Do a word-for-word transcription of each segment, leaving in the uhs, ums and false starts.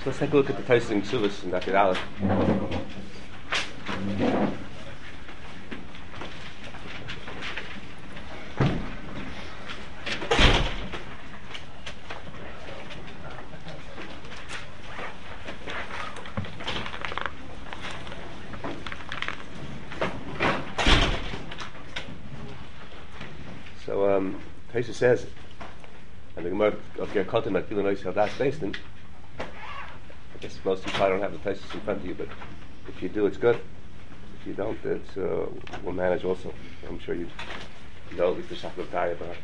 let's take a look at the Tosfos in Ksubos in Daf Aleph. So, um, Tosfos says, and the Gemara of Ger Katan might feel a nice das Basin. I guess most people don't have the Tosfos in front of you, but if you do, it's good. If you don't, it's uh, we'll manage also. I'm sure you know at least the Shach of Taya about.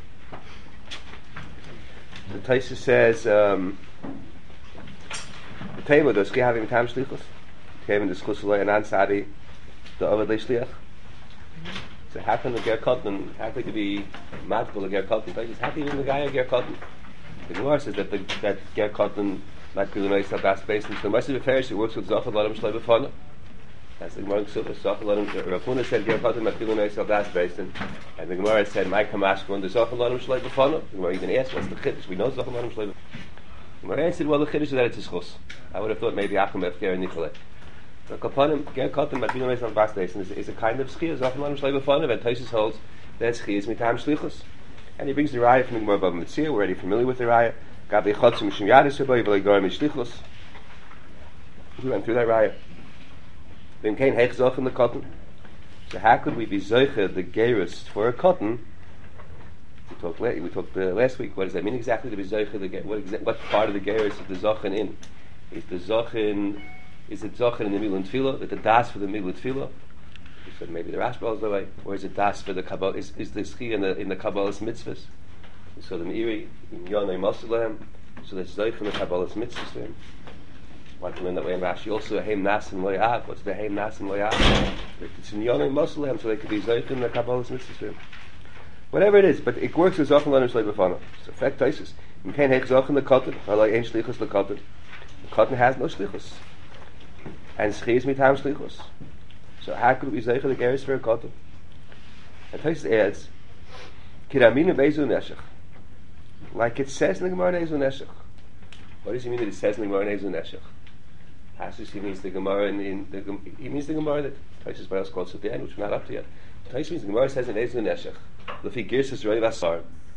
The Tosfos says, um, the Tema does having Tam Shlichus. Came in the Schusulay and Ansari, the Ovad Leishliach. So how can the Ger Katan, how could it be magical the Ger Katan? It's happy even the guy of Ger Katan. The Gemara says that the, that Ger Katan might be the nice of das basin. So the Moshe Beferish, it works with Zachar Ladam Shlei B'Fana. That's the Gemara in Ksubos. Zachar Ladam, Rav Huna said Ger Katan might be the nice of das basin. And the Gemara said, my Kamash going to Zachar Ladam Shlei B'Fana. The Gemara even asked, what's the Chiddush? We know Zachar Ladam Shlei B'Fana. The Gemara answered, well, the Chiddush is that it's a Schus. I would have thought maybe Achim Efker and Nikolai. So Kapanim, Ger Katan might be the nice of das basin is, is a kind of Schia. Zachar Ladam Shlei B'Fana. And Tosfos holds that Schia is Mitam Shlichus. And he brings the Raya from the Gemara Bava Metzia. We're already familiar with the Raya. Gabi Chotzim Mishum Yadis Rabbi V'lei Gorim Shlichus. We went through that Raya. Then came Heich Zoch in the cotton. So how could we be Zoche the Gerus for a cotton? We talked, la- we talked uh, last week. What does that mean exactly to be Zoche the Gerus? What, exa- what part of the Gerus is the Zochen in? Is the Zochen, is it Zochen in the Milah Tefillah? That the Das for the Milah Tefillah? We said maybe the Rashba is the way. Or is it Das for the Kabbalah? Is, is the Schia in the, in the Kabbalah's mitzvahs? So the Meiri, in Yonai Masalem, so there's Zoich in the Kabbalah's mitzvahs for him. Why can learn that way in Rashi? Also, Heim Nasim Loyab. What's the Heim Nasim Loyab? It's in Yonai Masalem, so they could be Zoich in the Kabbalah's mitzvahs for him. Whatever it is, but it works with Zoch and Lanim Shlei B'Fana. So, fact Tosfos. You can't Heich Zoch in the cotton, Halai Ein Shlichus the cotton. The cotton has no Shlichus. And Schei is Mitam Shlichus. So how could we say the Geras for a cotton? And Tosfos adds, Kiraminu Bezu Neshech. Like it says in the Gemara Nezu Neshech. What does he mean that it says in the Gemara Nezu Neshech? Hassus, he means the Gemara in, in the he means the Gemara that Tosfos by us called Sudan, which we're not up to yet. Tosfos means the Gemara says in Nezu Neshech. Lefi Girsus Rei Vasar.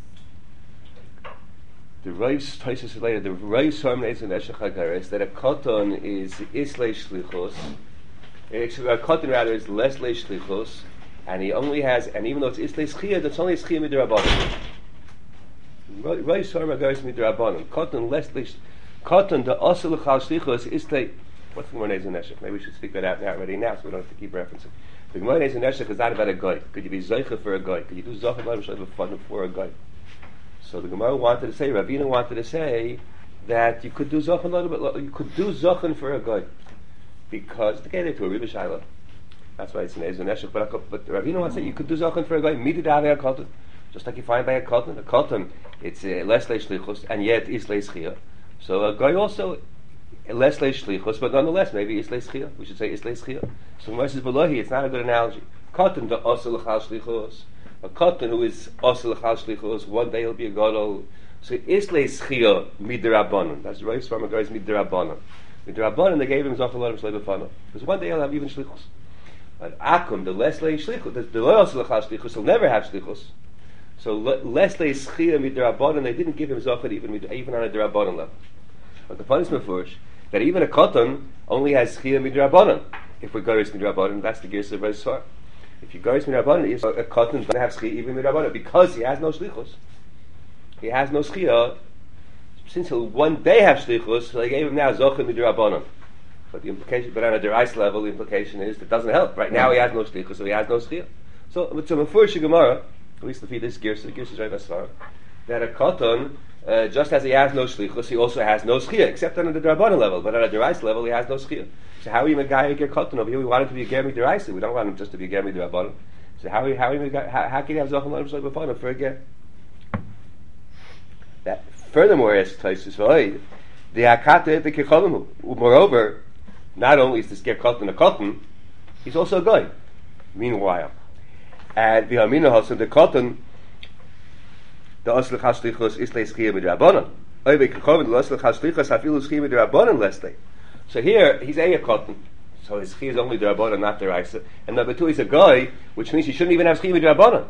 The Rei Tosfos later, the Rei Sarm Nezu Neshech HaGeras, that a cotton is Islay Shlichos. A cotton rather is less Lei Shlichos, and he only has, and even though it's Islay Schia, that's only Schia Midrabanan. Rei Sarm HaGeras Midrabanan. Cotton less Lei Cotton, the Osel L'chal Shlichos, Islay. What's the Gemara Nezu Neshech? Maybe we should speak that out now already now, so we don't have to keep referencing. The Gemara Nezu Neshech is not about a guy. Could you be Zoicha for a guy? Could you do Zocha L'Shem for a guy? So the Gemara wanted to say, Ravina wanted to say that you could do Zochen a little bit. You could do Zochen for a guy because the guy there to a Rebbe Shaila. That's why it's an Nezu Neshech. But but Ravina wants to say you could do Zochen for a guy. Midid Avei a cotton, just like you find by a cotton. A cotton, it's uh, less leish shlichus, and yet is leish schia. So a guy also less leish shlichus, but nonetheless maybe is leish schia. We should say is leish schia. So Moses Belohi, it's not a good analogy. Cotton the osel l'chal shlichus. A cotton who is osel l'chal shlichus, one day he'll be a gadol. So is leish schia midrabanan. That's the right from a guy's midrabanan. Midrabanan they gave him zochel l'adam shlei b'fanav because one day he'll have even shlichus. But akum the less leish shlichus, the, the osel l'chal shlichus will never have shlichus. So less they schia midrabanan, they didn't give him zochel even even on a drabanan level. But the punishment for it, that even a cotton only has schia midrabanan. If we go to midrabanan, that's the gears of very sore. If you go to midrabanan, a cotton doesn't have schia even midrabanan because he has no shlichus. He has no schia. Since he'll one day have shlichus, so they gave him now zochel midrabanan. But the implication, but on a derais level, the implication is that doesn't help. Right now he has no shlichus, so he has no schia. So it's a mefurish Gemara. At least to feed this gears, the gears is right as that a cotton, uh, just as he has no shlichus, he also has no schia, except on the drabanan level. But on a derais level, he has no schia. So how are you a guy get cotton over here? We want him to be a germi deraisa. We don't want him just to be a germi drabanan. So how how how, how can he have zochel l'adam shlei b'fanav for a ger? That furthermore, as Tosfos v'oid, the hakata the kecholamu. Moreover, not only is this ger cotton a cotton, he's also a guy. Meanwhile. And v'hamina hasan the cotton, the osel chashlichus is leischia midrabanan. So here, he's a cotton. So his chi is only the Rabbanan, not the Raisa. And number two, he's a guy, which means he shouldn't even have chi with the Rabbanan.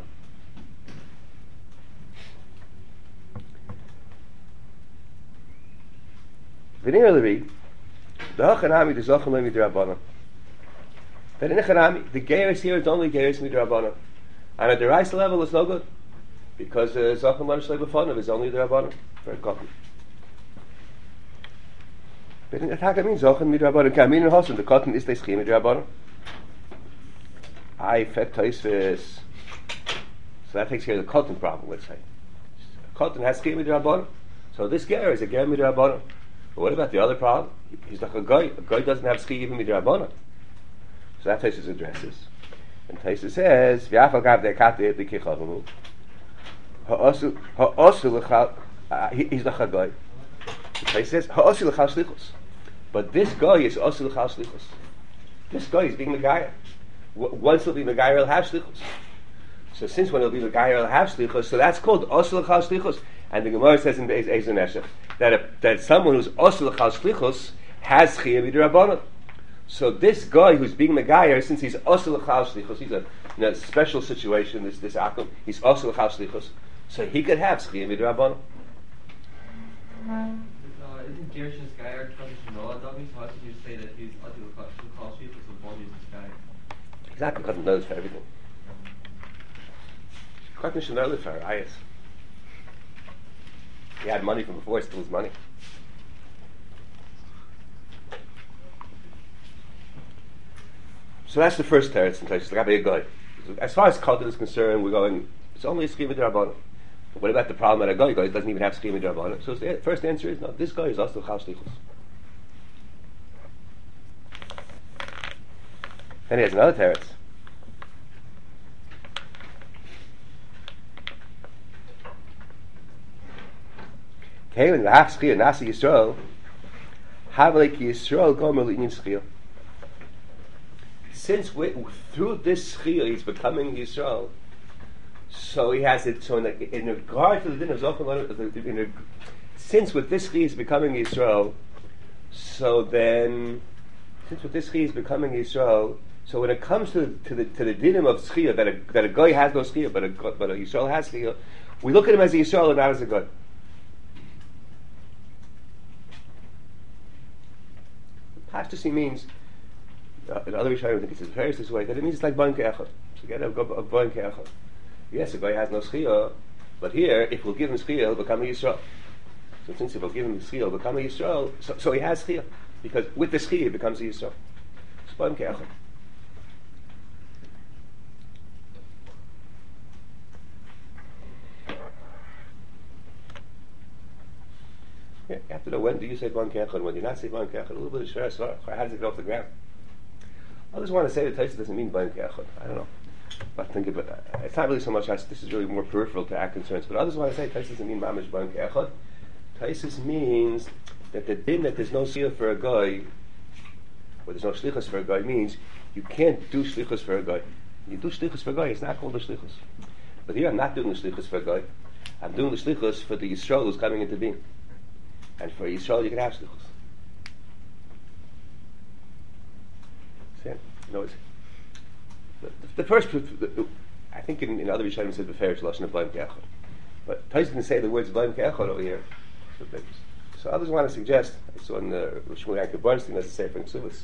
V'nir levi, the hachanami, the zachem levi the Rabbanan. But in the hachanami, the geirus here is only geirus with the Rabbanan. And at the Raisa level, it's no good. Because the zachem levi shlei b'fanav is only the Rabbanan. Very cotton. But in the Taka means Zochen mit Rabbanon. Can mean in Hossen, the cotton is the scheme mit Rabbanon. I fed Taisvis. So that takes care of the cotton problem, let's say. Cotton has scheme mit Rabbanon. So this ger is a ger mit Rabbanon. But what about the other problem? He's like a guy. A guy doesn't have scheme even mit Rabbanon. So that Taisvis addresses. And Taisvis says, V'afal gav de kate de kichavamu. Ha'osu, ha'osu l'chal, he's like a guy. He says, ha'osu l'chal shlichus. But this guy is osu l'chal shlichus. This guy is being Megayah. Once he'll be Megayah, he'll have shlichus. So since when he'll be Megayah, he'll have shlichus, so that's called osu l'chal shlichus. And the Gemara says in Beis Ezer Neshech that a, that someone who's osu l'chal shlichus has chiyuv b'derabbanan. So this guy who's being Megayah, since he's osu l'chal shlichus, he's a, in a special situation, this this akum, he's osu l'chal shlichus, so he could have chiyuv b'derabbanan. Isn't Gershon's guy or Kaddish Noah Davi? So how could you say that he's Adil Kal Shlichus of one is this guy? Exactly, because he knows for everything. Kaddish Noah for Ayas. He had money from before, he stole his money. So that's the first teretz in places. Like a guy. As far as Kaddish is concerned, we're going. It's only a scheme of Rabbanan. What about the problem that a guy, guy doesn't even have schema drabbanan? So the first answer is no. This guy is also chal shlichus. Then he has another teretz. Kevin lahach schia nasi Yisrael, havelek Yisrael gomer l'inyan schia. Since we, through this schia he's becoming Yisrael. So he has it. So in, the, in regard to the din of Zochel, since with this chi is becoming Yisrael, so then since with this chi is becoming Yisrael, so when it comes to to the to the dinim of schia that a that a guy has no schia, but a but a Yisrael has schia, we look at him as a Yisrael and not as a guy. Pashtusi means uh, in other Rishonim I think it's very this way that it means it's like boin ke'echad. So get a boin ke'echad. Yes, a guy has no schiyah, but here, if we'll give him schiyah, he'll become a Yisrael. So since if we'll give him schiyah, he'll become a Yisrael, so, so he has schiyah. Because with the schiyah, he becomes a Yisrael. Spam ke'achad. Yeah, you have to know when do you say Ban Ke'achad, when do you not say Ban Ke'achad. A little bit of Shara Svarach. How does it go off the ground? Others want to say that Taisa doesn't mean Ban Ke'achad. I don't know. But think about that. It's not really so much as this is really more peripheral to our concerns. But others want to say Taisa doesn't mean Mamish Ban Ke'achad. Taisa means that the din that there's no Siyah for a guy, or there's no Shlichus for a guy, means you can't do Shlichus for a guy. You do Shlichus for a guy, it's not called a Shlichus. But here I'm not doing the Shlichus for a guy. I'm doing the Shlichus for the Yisrael who's coming into being. And for Yisrael you can have Shlichus. See? No, it's The, the, the first, the, I think in, in other Rishonim said Beferish Lashon of Blaim Ke'achad. But Tais didn't say the words Blaim Ke'achad over here. So others want to suggest, I saw in the Shmuel Yankov Bernstein, there's a Sefer in Ksubas.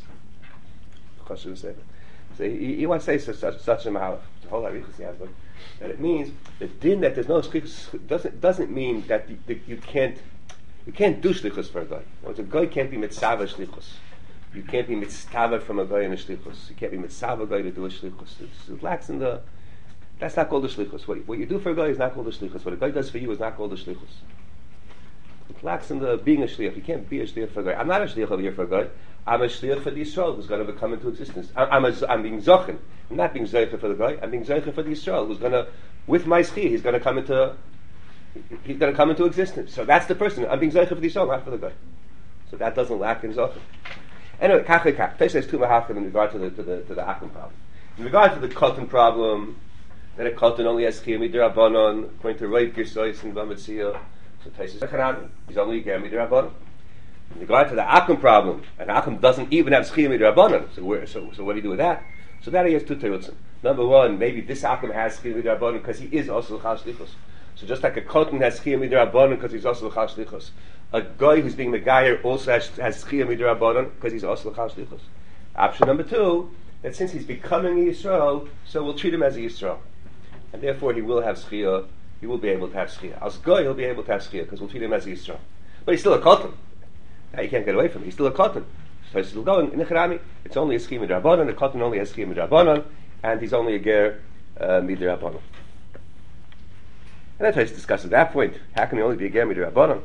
So he, he wants to say such, such a mahalach, the whole Arichas he has, but that it means the din that there's no shlichus doesn't doesn't mean that the, the, you can't you can't do shlichus for a guy. A guy can't be mitzvah shlichus. You can't be mitzvah from a guy in a shlichus. You can't be mitzvah guy to do a shlichus. It's, it lacks in the. That's not called a shlichus. What, what you do for a guy is not called a shlichus. What a guy does for you is not called a shlichus. It lacks in the being a shliach. You can't be a shliach for a guy. I'm not a shliach over here for a guy. I'm a shliach for the Yisrael who's going to come into existence. I'm, I'm, a, I'm being zochen. I'm not being zocher for the guy. I'm being zocher for the Yisrael who's going to, with my schia, he's going to come into, he's going to come into existence. So that's the person. I'm being zocher for the Yisrael, not for the guy. So that doesn't lack in zocher. Anyway, kach lekach. Tosha has two mahachim in regard to the to the to the hakim problem. In regard to the cotton problem, that a cotton only has chiyuv midrabanan according to Rav Gersois and Bamitzia. So Taisus Echanami, he's only a ger midrabanan. In regard to the Akum problem, an Akum doesn't even have schiyah midrabanan. So where? So so what do you do with that? So that he has two terutzim. Number one, maybe this Akum has schiyah midrabanan because he is also l'chal shlichus. So just like a Kotan has schiyah midrabanan because he's also l'chal shlichus, a guy who's being megayer also has, has schiyah midrabanan because he's also l'chal shlichus. Option number two, that since he's becoming a Yisrael, so we'll treat him as a Yisrael, and therefore he will have schiyah. He will be able to have schiyah. As guy, he'll be able to have schiyah because we'll treat him as a Yisrael. But he's still a Kotan. Now you can't get away from it. He's still a Kotan. So he's still going in the Cherami. It's only a schiyah midrabanan. The Kotan only has schiyah midrabanan, and he's only a ger uh, midrabanan. And that's why he's discussing that point. How can he only be a ger midrabanan?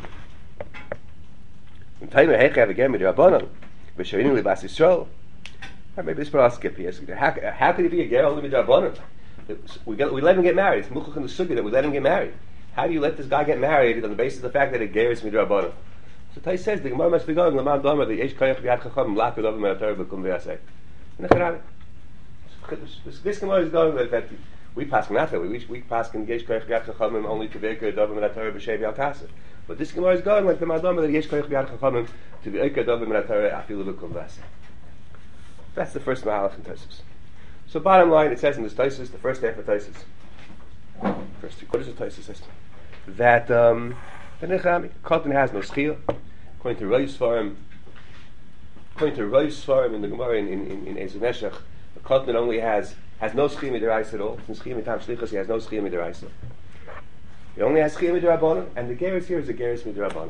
In time of Heche have a ger midrabanan, v'shoyinu libas Yisrael. Or maybe this part I'll skip here. How, how could he be a ger only midrabanan? We, get, we let him get married. It's muchach in the sugi that we let him get married. How do you let this guy get married on the basis of the fact that a ger is midrabanan? So Tais says the Gemara must be going l'man domer the yesh koyach b'yad chacham l'akad over me'atar b'kum v'yasei. In the Quran, this, this Gemara is going that, that we pass not that we we pass in yesh koyach b'yad chacham only to v'ekad over me'atar b'shei v'alkasa. But this Gemara is going like the man domer the yesh koyach b'yad chacham to v'ekad over me'atar afilu b'kum v'yasei. That's the first mahalach in Taisus. So bottom line, it says in this Taisus, the first half of Taisus, first two quarters of Taisus says that um, the Nechami Kotan has no schiyah. According to Rosh Svarim, according to Rosh Svarim in the Gemara in in, in Ezer Meshach, the Kotan only has has no schiyah midiraisa at all. Since schiyah mitam shlichus, he has no schiyah midiraisa. He only has schiyah midirabanan, and the geras here is a geras midirabanan.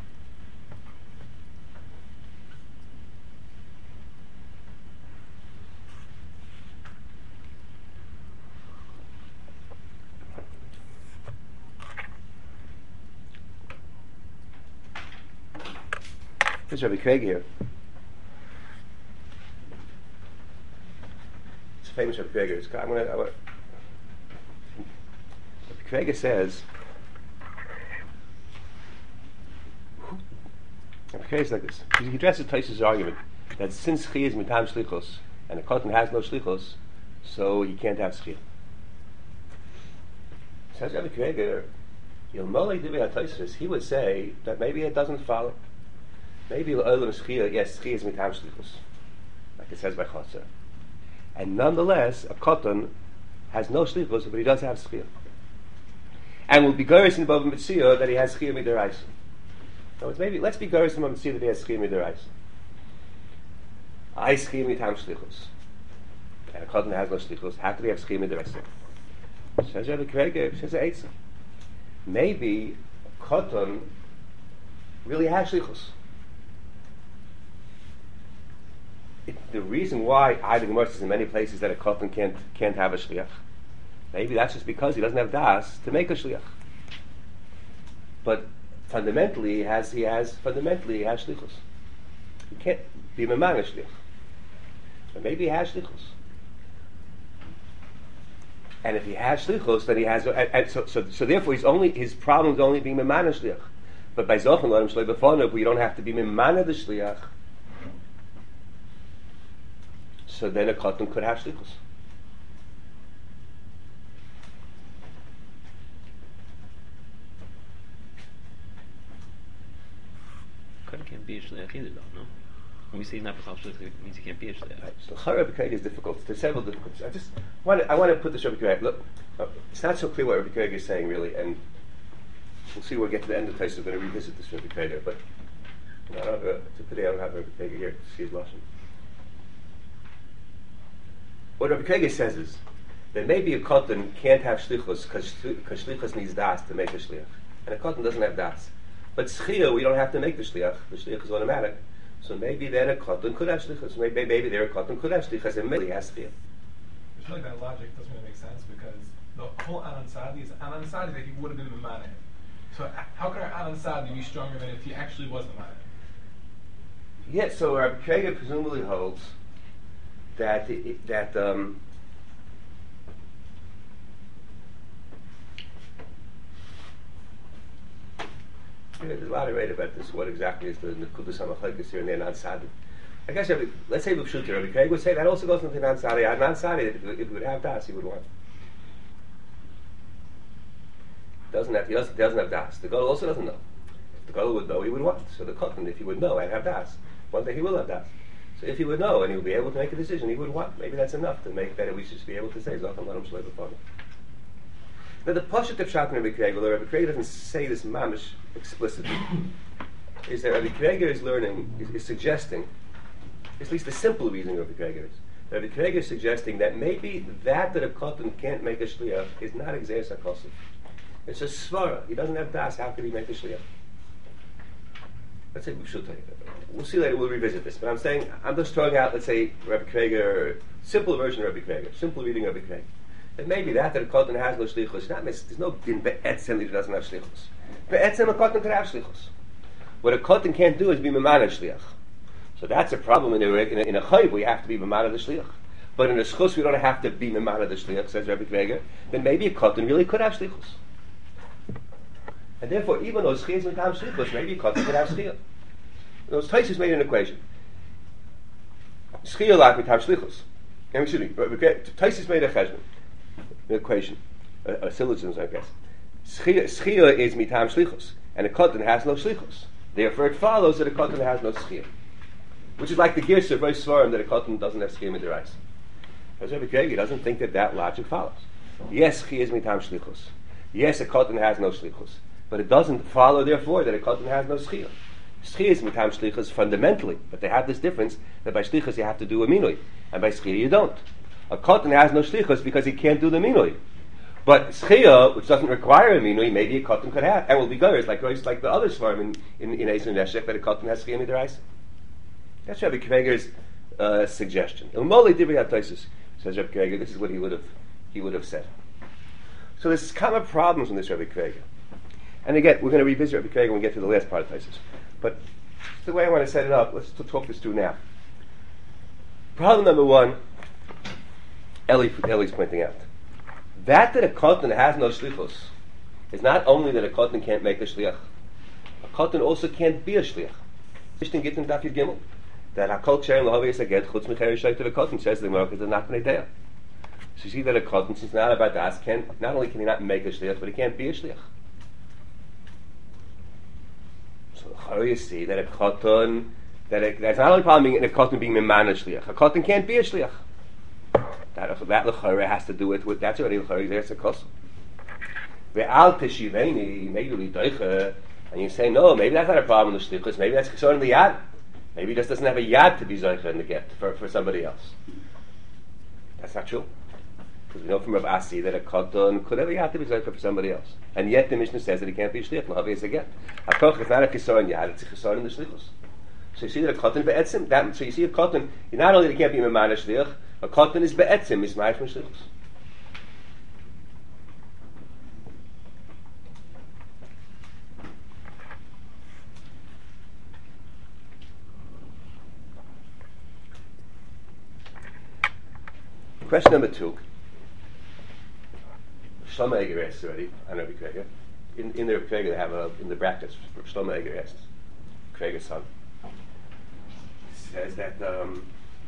This is Rabbi Craig here. It's a famous Rabbi Craig. I'm going to. Rabbi Craig says. Rabbi Craig is like this. He addresses Taisus' argument that since Chi is mitam shlichus and the Kotan has no shlichus, so he can't have schiyah. Says Rabbi Craig, Yilmolei Divrei HaTaisus, he would say that maybe it doesn't follow. Maybe l'olam schiyah, yes, schiyah is mitam shlichus, like it says by Chotzer. And nonetheless, a Kotan has no shlichus, but he does have schiyah. And will be gorish in above mitzvah that he has schiyah midaraisa. So it's maybe let's be gorish in above mitzvah that he has schiyah midaraisa. I schiyah mitam shlichus, and a Kotan has no shlichus. How could he have schiyah midaraisa? Says Rabbi Kreger, says Eitzah. Maybe a Kotan really has shlichus. It, the reason why I the Gemara says in many places that a Kotan can't can't have a shliach, maybe that's just because he doesn't have das to make a shliach. But fundamentally, he has he has fundamentally he has shlichus. He can't be memang a shliach, but maybe he has shlichus. And if he has shlichus, then he has. And, and so, so so therefore, he's only his problem is only being memang a shliach. But by zochen lo shlei b'fonav, we don't have to be memang the shliach. So then a Kotan could have shlichus. Kotan can't be a shliach either, though, no? When we say not for shliach, it means he can't be a shliach. Right. So Rabbi Craig is difficult. There's several difficulties. I just want to, I want to put this Rabbi Craig. Look, uh, it's not so clear what Rabbi Craig is saying really, and we'll see when we get to the end of the place. We're going to revisit this Rabbi Craig, but you know, I don't have a, today I don't have Rabbi Craig here to see his lashon. What Rabbi Craig says is that maybe a Kotan can't have shlichus because shlichus needs das to make a shliach, and a Kotan doesn't have das. But schiyah, we don't have to make the shliach. The shliach is automatic. So maybe then a Kotan could have shlichus. Maybe maybe there a Kotan could have shlichus and maybe he has schiyah. I feel like that logic doesn't really make sense because the whole Anan Sadi is Anan Sadi that he would have been the Mamane. So how could our Anan Sadi be stronger than if he actually was the Mamane? Yes, so Rabbi Craig presumably holds that that um, you know, there's a lot of debate about this. What exactly is the Nekudas HaMachlekes here in the Anan Sadi? I guess Rabbi, let's say B'Pshuta, Rabbi Craig would say that also goes into Anan Sadi. Anan Sadi, if he would have das, he would want. Doesn't have, he doesn't, doesn't have das. The Gadol also doesn't know. If the Gadol would know, he would want. So the Katan, if he would know and have das, one day he will have das. So if he would know and he would be able to make a decision, he would want. Maybe that's enough to make that we should be able to say, Zochem Ladam Shloi B'Fonu. Now the Pashat of Shat and Rabbi Krieger, although Rabbi Krieger doesn't say this mamish explicitly, is that Rabbi Krieger is learning, is, is suggesting, at least the simple reasoning of Rabbi Krieger is, Rabbi Krieger is suggesting that maybe that that a Katan can't make a Shliach is not Exeris HaKosov. It's a svara. He doesn't have das. How could he make a shliach? Let's say we should take it. We'll see later. We'll revisit this. But I'm saying I'm just throwing out. Let's say Rabbi Krieger, simple version of Rabbi Krieger, simple reading of Rabbi Krieger. That maybe that that a Katan has no shlichus. Not there's no din be'etzem that he doesn't have shlichus. Be'etzem a Katan could have shlichus. What a Katan can't do is be memana shliach. So that's a problem in a in a, in a chayv. We have to be memana the shliach. But in a schus we don't have to be memana the shliach. Says Rabbi Krieger. Then maybe a Katan really could have shlichus. And therefore, even though Schiyah is Mitam Shlichus, maybe a Katan could have Schiyah. Those Taisus made an equation. Schiyah like Mitam Shlichus. Excuse me, Taisus made a cheshbon, an equation, a, a syllogism, I guess. Schiyah is Mitam Shlichus, and a Katan has no Shlichus. Therefore, it follows that a Katan has no Schiyah. Which is like the Girsa of Rosh Svarim that a Katan doesn't have Schiyah Midirais. Because Rabbi Krieger doesn't think that that logic follows. Yes, Schiyah is Mitam Shlichus. Yes, a Katan has no Shlichus. But it doesn't follow, therefore, that a Katan has no Schiyah. Schiyah is Mitam Shlichus fundamentally, but they have this difference that by Shlichus you have to do a Minui, and by Schiyah you don't. A Katan has no Shlichus because he can't do the Minui. But Schiyah, which doesn't require a Minui, maybe a Katan could have, and will be good, like like the other Svarim in, in, in Eis and Neshek, that a Katan has Schiyah Midirais. That's Rabbi Krieger's uh, suggestion. Umoli Divrei HaTaisus, says Rabbi Krieger, this is what he would have he would have said. So there's common problems in this Rabbi Krieger. And again, we're going to revisit Rabbi Krieger when we get to the last part of Taisus. But the way I want to set it up, let's t- talk this through now. Problem number one, Eli, Eli's pointing out. That that a Katan has no shlichus is not only that a Katan can't make a shliach. A Katan also can't be a shliach. Mishnah Gittin Daf Yud Gimel. That Hakol Ksherim L'Havi Yisaged Chutz Mecher Yishayt to the Katan, says the Gemara, because not Bnei Deah. So you see that a Katan, since it's not about das, can not only can he not make a shliach, but he can't be a shliach. So how do you see that a Katan, that a, that's not only a problem being a Katan being memana shliach. A Katan can't be a shliach. That that l'chara has to do with, with that's already l'chara. There's a kosu. Ve'al teshiveni maybe l'doicha, and you say no, maybe that's not a problem with the shlichus. Maybe that's chesron in the yad. Maybe he just doesn't have a yad to be zoicha in the get for, for somebody else. That's not true. Because we know from Rav Asi that a Katan could have a yad to be zoicha for somebody else, and yet the Mishnah says that he can't be a shlich. L'havi is a get. Hakoch is not a chesron yad; it's a chesron in the shlichus. So you see that a Katan be'etzim. That so you see a Katan. Not only that he can't be memana shlich. A Katan is be'etzim, is ma'ash m'shlichus. Question number two. Shlomo Eger asks already, I know Krieger. In, in their Krieger they have a, in the brackets, Shlomo Eger asks, Krieger's son, says that, um,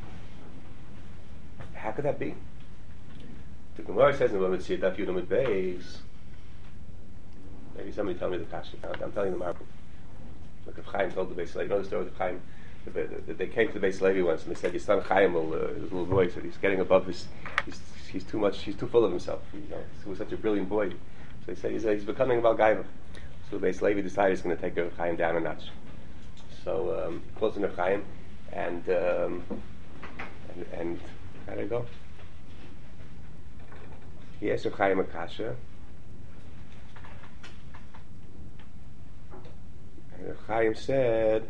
how could that be? The Gemara says in the Tzir Daf Yud Amud Beis. Maybe somebody tell me the kasha. I'm telling you the marble. Like if Chaim told the Beis Levi, you know the story of Chaim. The, the, the, they came to the Beis Levi once and they said, "Your son Chaim, will, uh, his little boy, said he's getting above his. He's, he's too much. He's too full of himself. You know, he was such a brilliant boy." So they said, "He's, uh, he's becoming a Balgaiva." So the Beis Levi decided he's going to take Rav Chaim down a notch. So um, he calls him Rav Chaim, and um, and, and how did it go? He asked Rav Chaim a kasha, and Rav Chaim said,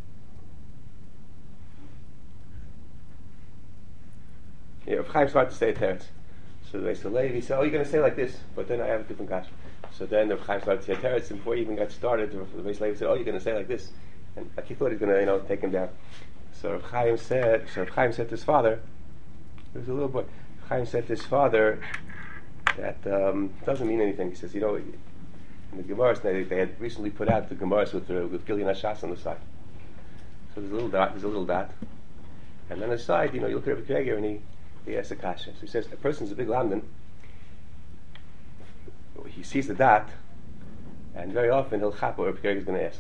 yeah, Rav Chaim started to say a teretz. So they said, Levi, he said, "Oh, you're going to say like this," but then I have a different kasha. So then Rav Chaim started to say a teretz, and before he even got started, the Beis Levi said, "Oh, you're going to say like this," and like he thought he was going to, you know, take him down. So Rav Chaim said, so Rav Chaim said to his father, he was a little boy. Rav Chaim said to his father that um, doesn't mean anything. He says, you know, in the Gemaras, they, they had recently put out the Gemaras with uh, with Gilyon Hashas on the side. So there's a little dot, there's a little dot, and on the side, you know, you look at Rabbi Krieger and he he asks a kasha. So he says, a person's a big lamdan. He sees the dot, And very often he'll chap what Rabbi Kiva is going to ask.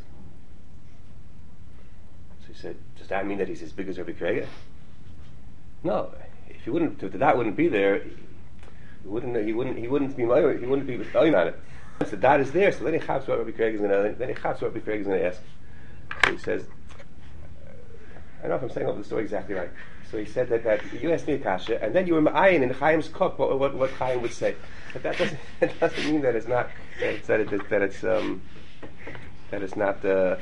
So he said, does that mean that he's as big as Rabbi Kiva? No. If he wouldn't, if that wouldn't be there, he wouldn't. He wouldn't. He wouldn't be. He wouldn't be on it. So that is there. So then he chaps what Rabbi Kiva is going to. Then he chaps what Rabbi Kiva is going to ask. So he says, I don't know if I'm saying all the story exactly right. So he said that, that you asked me a kasha, and then you were ma'ayin in Chaim's cup what, what, what Chaim would say. But that doesn't, it doesn't mean that it's not that it's that, it, that it's um, that it's not uh,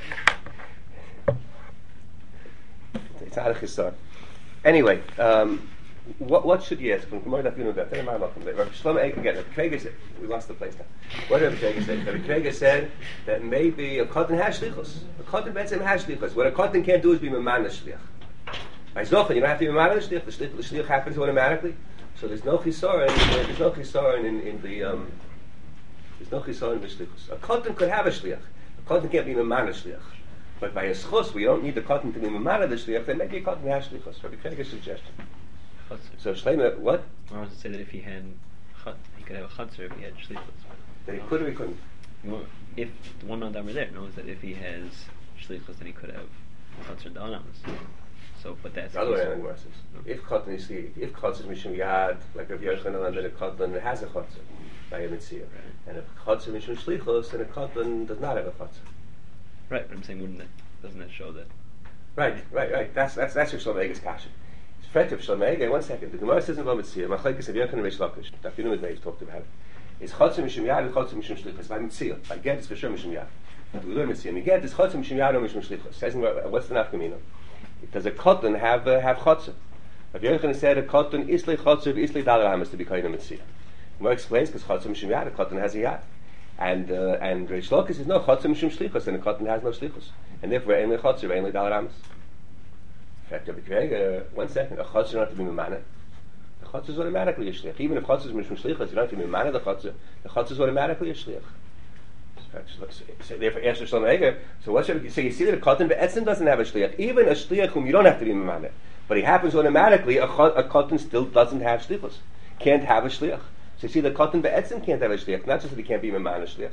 it's not a chisar. Anyway, um, what what should you ask from Gemara Daf Yud Rabbi Shlomo Eiger again. Rabbi Kiva said we lost the place now. What did Rabbi Kiva say? Rabbi Kiva said that maybe a cotton has shlichus. A cotton betzim has shlichus. What a cotton can't do is be memana shliach. By Zochen, you don't have to be memana shliach. The shliach, the shliach happens automatically. So there's no chisaron. There's no chisaron in, in the um, there's no chisaron in the shlichus. A cotton could have a shliach. A cotton can't be memana shliach. But by a schus, we don't need the cotton to be memana the shliach. Then maybe a cotton has shlichus. Rabbi Kiva's suggestion. So Shleima, what? I was to say that if he had, chat, he could have a chatzor if he had shlichus. That he could or he couldn't. Well, if the one Adam there knows that if he has shlichus, then he could have chatzor and anamas. So, but that's the other way around. No. If cotton is the if cotton is mishum yad, like Rav Yochanan, then a cotton has a chatzor by a mitzvah, right. And if cotton mishum shlichus, then a cotton does not have a chatzor. Right, but I'm saying, wouldn't that doesn't that show that? Right, right, right. That's that's that's your Shlomo Eiger's kasha. Frettiv Shlomo Eiger. One second. The Gemara says in Bava Metzia, Machlekes Rav Yochanan and Reish Lakish. Daf Yud Rabbi talked about it. Is chatzor mishum yad and chatzor mishum shlichus by mitzvah. By get it's for sure mishum yad. We learn mitzvah. We get is chatzor mishum yad or mishum shlichus. Says in what's the nafkamina? Does a cotton have uh, have chatzor? Rav Yochanan said a cotton islay chatzor islay dalar hamas to be kain mitzvah. Gemara explains because chatzor mishum yad, a cotton has a yad. And uh, and Reish Lakish says no chatzor mishum shlichus, and a cotton has no shlichus, and therefore ain't chatzor ain't dalar hamas. In fact, Rabbi Kiva, uh, one second, a chatzor not to be memana. The chatzor is automatically a shlich. Even if chatzor is mishum shlichus, you don't have to be memana the chatzor. The chatzor is automatically a shlich. So, so therefore, answer Shlomo Eiger. So what should we say? You see that a cotton be'etzim doesn't have a shliach. Even a shliach whom you don't have to be memana, but he happens automatically. A, a cotton still doesn't have shlichus. Can't have a shliach. So you see, the cotton be'etzim can't have a shliach. Not just that he can't be memana shliach.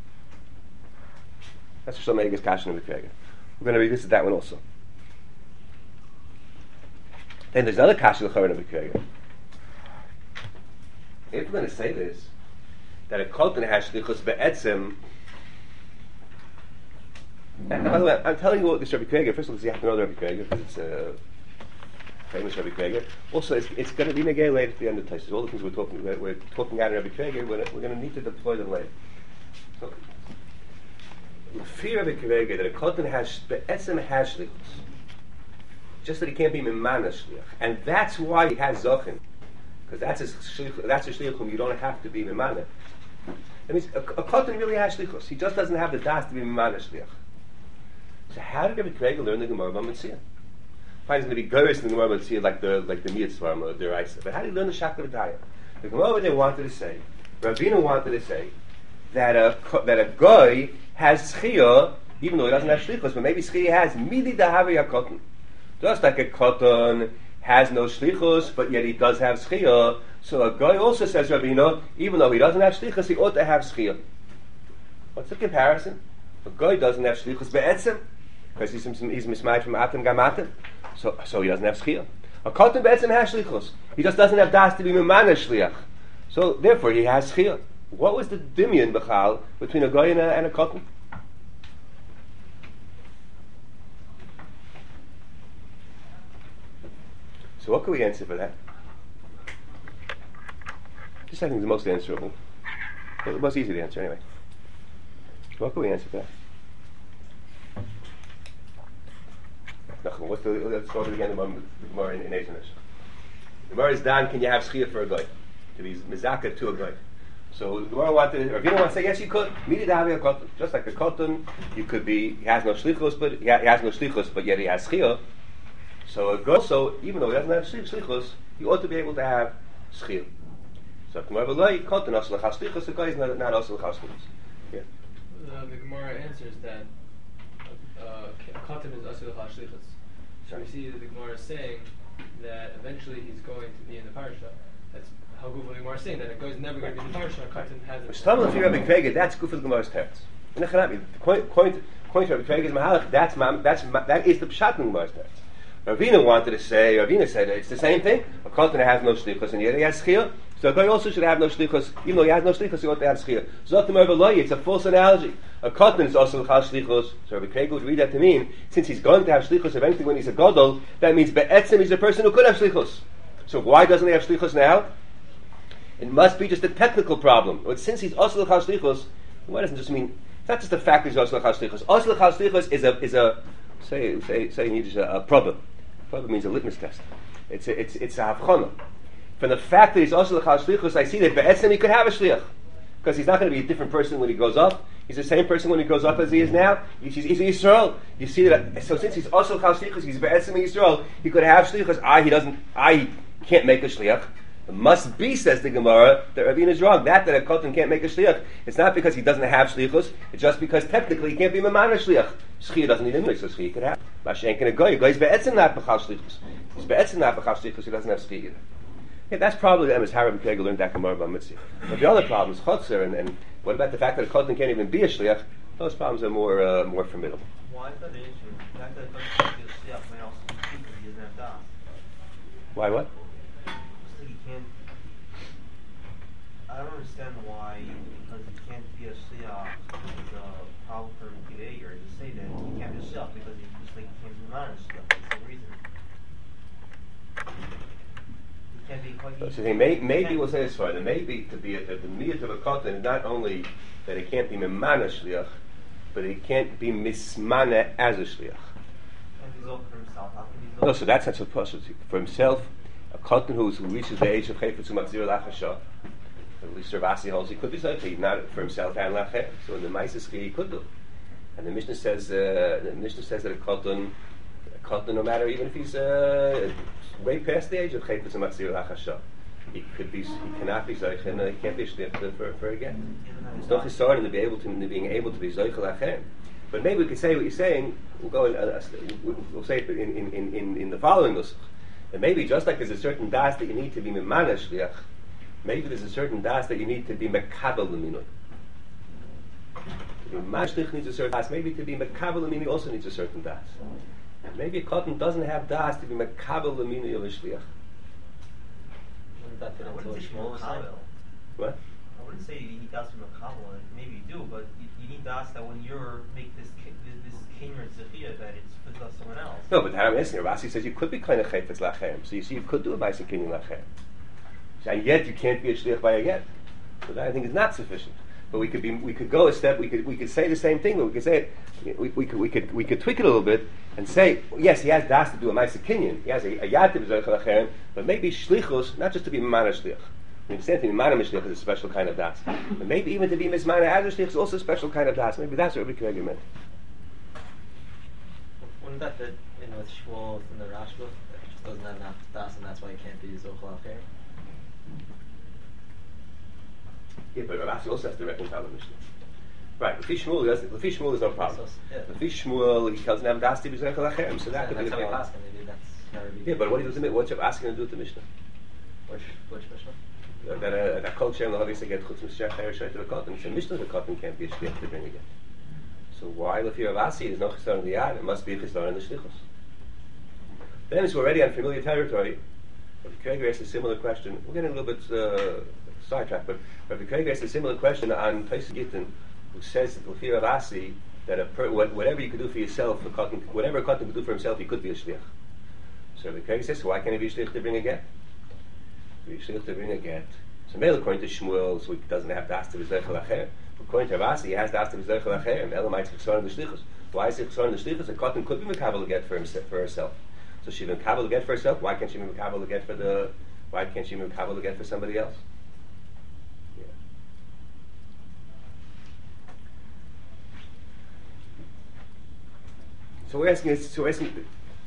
That's Shlomo Eiger's kasha in the Kiva. We're going to revisit that one also. Then there's another kasha in the Kiva. If we're going to say this, that a cotton has shlichus be'etzim. And by the way, I'm telling you what this Rabbi Kiva. First of all, you have to know the Rabbi Kiva because it's a famous Rabbi Kiva. Also, it's, it's going to be negay later at the end of the Taisus. All the things we're talking we're, we're talking out in Rabbi Kiva, we're, we're going to need to deploy them later. So, the fear of Rabbi Kiva that a cotton has be'etzim has shlichus, just that he can't be memana shliach, and that's why he has zochen, because that's a shlich, that's a shliach whom you don't have to be memana. That means a, a cotton really has shlichus. He just doesn't have the das to be memana shliach. So how did Rabbi Kiva learn the Gemara Bava Metzia? Finds going to be goris in the Gemara Bava Metzia like the like the mitzvah or the deraisa. But how did he learn the shakla v'daya? The Gemara they wanted to say, Ravina wanted to say that a that a guy has schiyah even though he doesn't have shlichus, but maybe schiyah has midi dahavi cotton. Just like a cotton has no shlichus, but yet he does have schiyah. So a guy also says Ravina, even though he doesn't have shlichus, he ought to have schiyah. What's the comparison? A guy doesn't have shlichus be'etzim because he's he's mismatched from atem gamatem, so so he doesn't have schiyah. A cotton be'etzim has shlichus. He just doesn't have das to be memana shliach. So therefore he has schiyah. What was the dimion b'chal between a guy and a, and a cotton? So what can we answer for that? This I think is the most answerable. Well, the most easy to answer anyway. What can we answer for that? What's the, let's go to again the Gemara in Eizenish. The Gemara is done. Can you have schiyah for a guy to be mizaka to a guy? So the Gemara wanted, or if you don't want to say yes, you could. Midi dahavi a cotton, just like a cotton, you could be. He has no shlichus, but he, ha, he has no shlichus, but yet he has schiyah. So a guy, so even though he doesn't have shlichus, he ought to be able to have schiyah. So if the Gemara like cotton also l'chas shlichus, the guy is not, not also l'chas shlichus. Yeah. Uh, the Gemara answers that uh, cotton is also l'chas shlichus. So we see that the Gemara is saying that eventually he's going to be in the parsha. That's how Gufel the Gemara is saying that a guy is never going to be in the parsha. Cotton has it. Stam if you have a kvega, that's Gufel the Gemara's teretz. The point, point, point of Rabbi Craig is Mahalach. That's ma, that's ma, that is the pshat in Gemara's text. Ravina wanted to say, Ravina said it's the same thing. A Katan has no shlichus, and yet he has schiyah. So a guy also should have no shlichus, even though he has no shlichus, he ought to have schiyah. Zotim Erbaloi, it's a false analogy. A Katan is also l'chal shlichus. So Rabbi Craig would read that to mean, since he's going to have shlichus eventually when he's a gadol, that means be'etzim he's a person who could have shlichus. So why doesn't he have shlichus now? It must be just a technical problem. But since he's also l'chal shlichus, why doesn't it just mean? It's not just the fact that he's also l'chal shlichus. Also l'chal shlichus is a is a say say say in Yiddish a, a problem. Problem means a litmus test. It's a, it's it's a havchana. From the fact that he's also l'chal shlichus, I see that be'etzem he could have a shliach because he's not going to be a different person when he grows up. He's the same person when he grows up as he is now. He's, he's, he's Yisrael. You see that. So since he's also l'chal shlichus, he's be'etzem Yisrael. He could have shlichus. I he doesn't. I can't make a shliach. It must be, says the Gemara, that Ravina is wrong. That that a Katan can't make a shliach. It's not because he doesn't have shlichus. It's just because technically he can't be mamana shliach. Shliach doesn't need a minhag, so shliach could have. Mashenk and a goy. A goy is be'etzim not b'chal shlichus. He's be'etzim not b'chal shlichus. He doesn't have shliach either. Yeah, that's probably the emes how Rabbi Kegel learned that Gemara about mitzvah. But the other problem is chotzer, and, and what about the fact that a Katan can't even be a shliach? Those problems are more uh, more formidable. Why is that the issue? The fact that a Katan can't be a shliach may also be true because he doesn't have das. Why what? He can't. I don't understand why, because he can't be a shliach, it's a problem for behavior to say that he can't be a shliach because he just like he can't be not a shliach. That's the reason. He can't be quite. So he may, maybe we'll say this far. The maybe to be a, the, the miyat of a Katan is not only that it can't be memana shliach, but it can't be mismana as a shliach. And he's over for himself. How can he No, so that's that's a process for himself. A Katan who reaches the age of chayfetz u'machzir lachasha. At least Ravasi holds he could be zocheh, not for himself and lacher. So in the Maises he could do. And the Mishnah says, uh, the Mishnah says that a Katan, a Katan, no matter even if he's uh, way past the age of chayfetz u'machzir lachasha, he could be, he cannot be zocheh, and he can't be shliach for for a get. It's no chisaron to be able to in being able to be zocheh lacher. But maybe we could say what you're saying. We'll go. In, uh, we'll say it in in in in the following nusach. And maybe just like there's a certain das that you need to be memana shliach. Maybe there's a certain das that you need to be mekabel l'minui. To be mashlich needs a certain das. Maybe to be mekabel l'minui also needs a certain das. And maybe a Katan doesn't have das to be mekabel l'minui of a shliach. I wouldn't say Makabel. What? I wouldn't say you need das from Makabel. Maybe you do, but you, you need das that when you're make this this, this kinyan zechiyah that it's for someone else. No, but I'm asking. Rasi says you could be kind of chayfetz lachem. So you see, you could do a ba'aseh kinyan lachem. And yet you can't be a shliach by a get. So that I think is not sufficient. But we could be, we could go a step. We could, we could say the same thing, but we could say it. We, we could, we could, we could tweak it a little bit and say, yes, he has das to do a ma'aseh kinyan. He has a, a yativ zocheh lachem, but maybe shlichus, not just to be mamana shliach. We understand to be mamana shliach is a special kind of das, but maybe even to be mismana as a shliach is also a special kind of das. Maybe that's what Rabbi Kegel meant. Wouldn't that fit in with Shmuel in the Rashba? That he just doesn't have enough das, and that's why he can't be zocheh lacher. Yeah, but Rashi also has to reconcile the Mishnah. Right, Lefi Shmuel, Lefi Shmuel is no problem. Yeah. Lefi Shmuel, he doesn't have das to be zocheh lachem, so that Yeah, could be that's the how he problem. passed, maybe that's how he Yeah, but what he does with the what's asking to do with the Mishnah? Which, which Mishnah? That a that culture and the hadith get chutz mishach hayr shayt the Katan. It's a Mishnah the Katan can't be a shliach to bring again. So why Lefi Ravasi there's no chisaron in the yad? It must be a chisaron in the shlichus. Then as we're already on familiar territory, Rabbi Kegel asks a similar question. We're getting a little bit uh, sidetracked, but Rabbi Kegel asks a similar question on Tosfos Gittin, who says that Lefi Ravasi that a per, whatever you could do for yourself, a Katan, whatever a Katan could do for himself, he could be a shliach. So Rabbi Kegel says, so why can't he be a shliach to bring a get? Be a shliach to bring a get. So male according to Shmuel, so he doesn't have das to be zocheh lacher. According to Ravasi, he has das to be zocheh lacher. And Elamite chisaron the shlichus. Why is it chisaron the shlichus? A Katan could be mekabel a get for himself, for herself. So she mekabel a get for herself. Why can't she be mekabel a get for the? Why can't she be mekabel a get for somebody else? Yeah. So we're asking. So we're asking.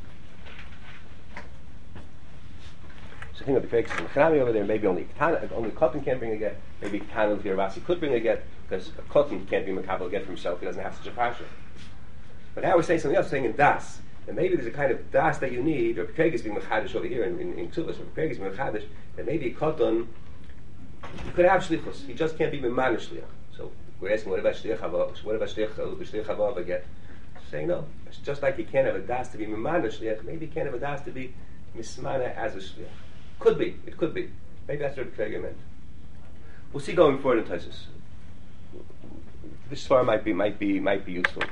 So think of the fakes from Chanami over there. Maybe only only Katan can't bring a get. Maybe Katan of Ravasi could bring a get because a Katan can't be mekabel a get for himself. He doesn't have such a parsha. But now we're saying something else. We're saying in das. And maybe there's a kind of das that you need. Or Craig is being mechadish over here in in, in Ksuvas. Or Craig is being mechadish. That maybe a Katan he could have shlichus. He just can't be memana shliach. So We're asking, what about Shliach Hava? What about Shliach Shliach Hava again? Saying no. It's just like you can't have a das to be Mimana Shliach, maybe you can't have a das to be Mismana as a Shliach. Could be. It could be. Maybe that's what Kreger meant. We'll see going forward in Taisus. This far might be might be might be useful.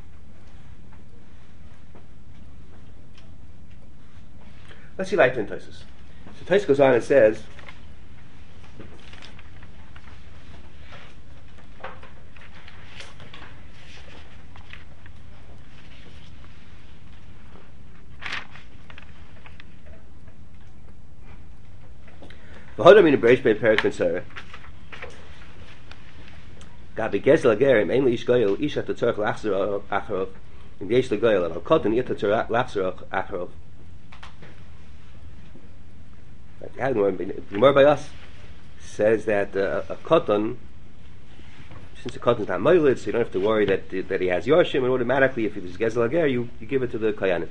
Let's see later in Taisus. So Taisus goes on and says, V'hodam in a breish ben perik ben Sarah. Gabi gezel agerim ein liish goyel ish at tzorach lachzer acharov. In the yesh legoyel and al koden yet tzorach lachzer acharov. The Gemara by us says that uh, a koton, since a koton is not moiled, so you don't have to worry that that he has yorshim, and automatically if it is gezel ager, you, you give it to the koyanim.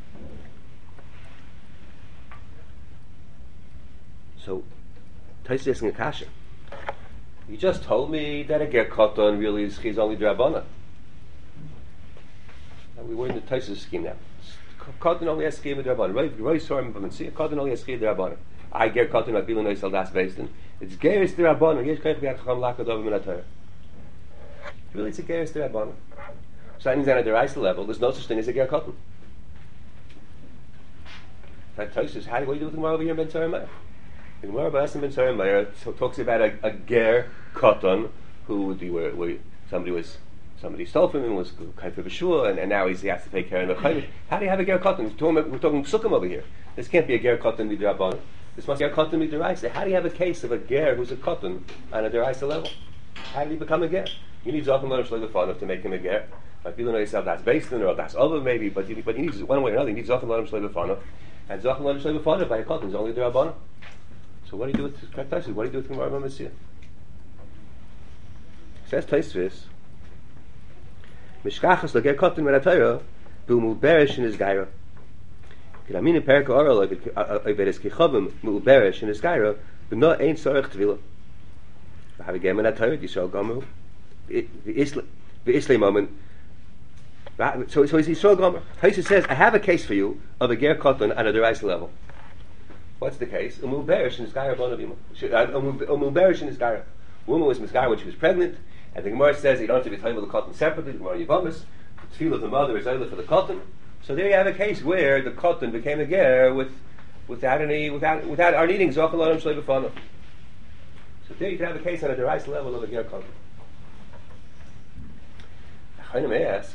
So, Tais is asking a kasha. You just told me that a ger koton really is he's only drabana. And we were in the Tais scheme now. Koton only has scheme of drabana. Right, right. Sorry, but see, koton only has scheme of drabana. I ger koton at bilu noisel das based. It's geris drabana. Yes, kaich biach chacham lakadov minatayr. Really, it's a geris drabana. So that means that at the Reisel level, there's no such thing as a ger koton. That Tais is how do you do with the Gemara over here in Ben Tzaremah? The Gemara B'Asim Ben Tzaremah so talks about a, a ger koton who would be where, where somebody was somebody stole from him, was kind of a shul, and, and now he's, he has to take care of the chayv. How do you have a ger koton? We're talking, we're talking psukim over here. This can't be a ger koton midrabanan. This must be a koton midiraisa. How do you have a case of a ger who's a koton on a deraisa level? How did he become a ger? You need Zochim Ladam Shloi B'Fanav to make him a ger. Like you don't know yourself, that's based on or that's over maybe, but you, but you need one way or another. You need Zochim Ladam Shloi B'Fanav, and Zochim Ladam Shloi B'Fanav by a koton is only derabanan. So what do you do with Taisus? What do you do with Gemara B'Metzia? Says Taisus, Mishkachas l'ger koton menatayra b'umul beresh in his gaira. K'lamina perek oral oiveres kichavim mul beresh in his gaira b'no ein sorech tvila. V'havigem menatayra Yisrael gomer v'isle moment. So so is Yisrael gomer. Taisus says, I have a case for you of a ger koton on a deraisa level. What's the case? Umul berish in his gaira bonavima. Umul berish in his gaira. Woman was misgaira when she was pregnant, and the Gemara says you don't have to be tayvel the cotton separately. The Gemara Yavamis, the tefillah of the mother is either for the cotton. So there you have a case where the cotton became a ger with, without any, without, without our needing zochel adam shlei b'fanav. So there you can have a case on a derais level of a ger cotton. I may ask.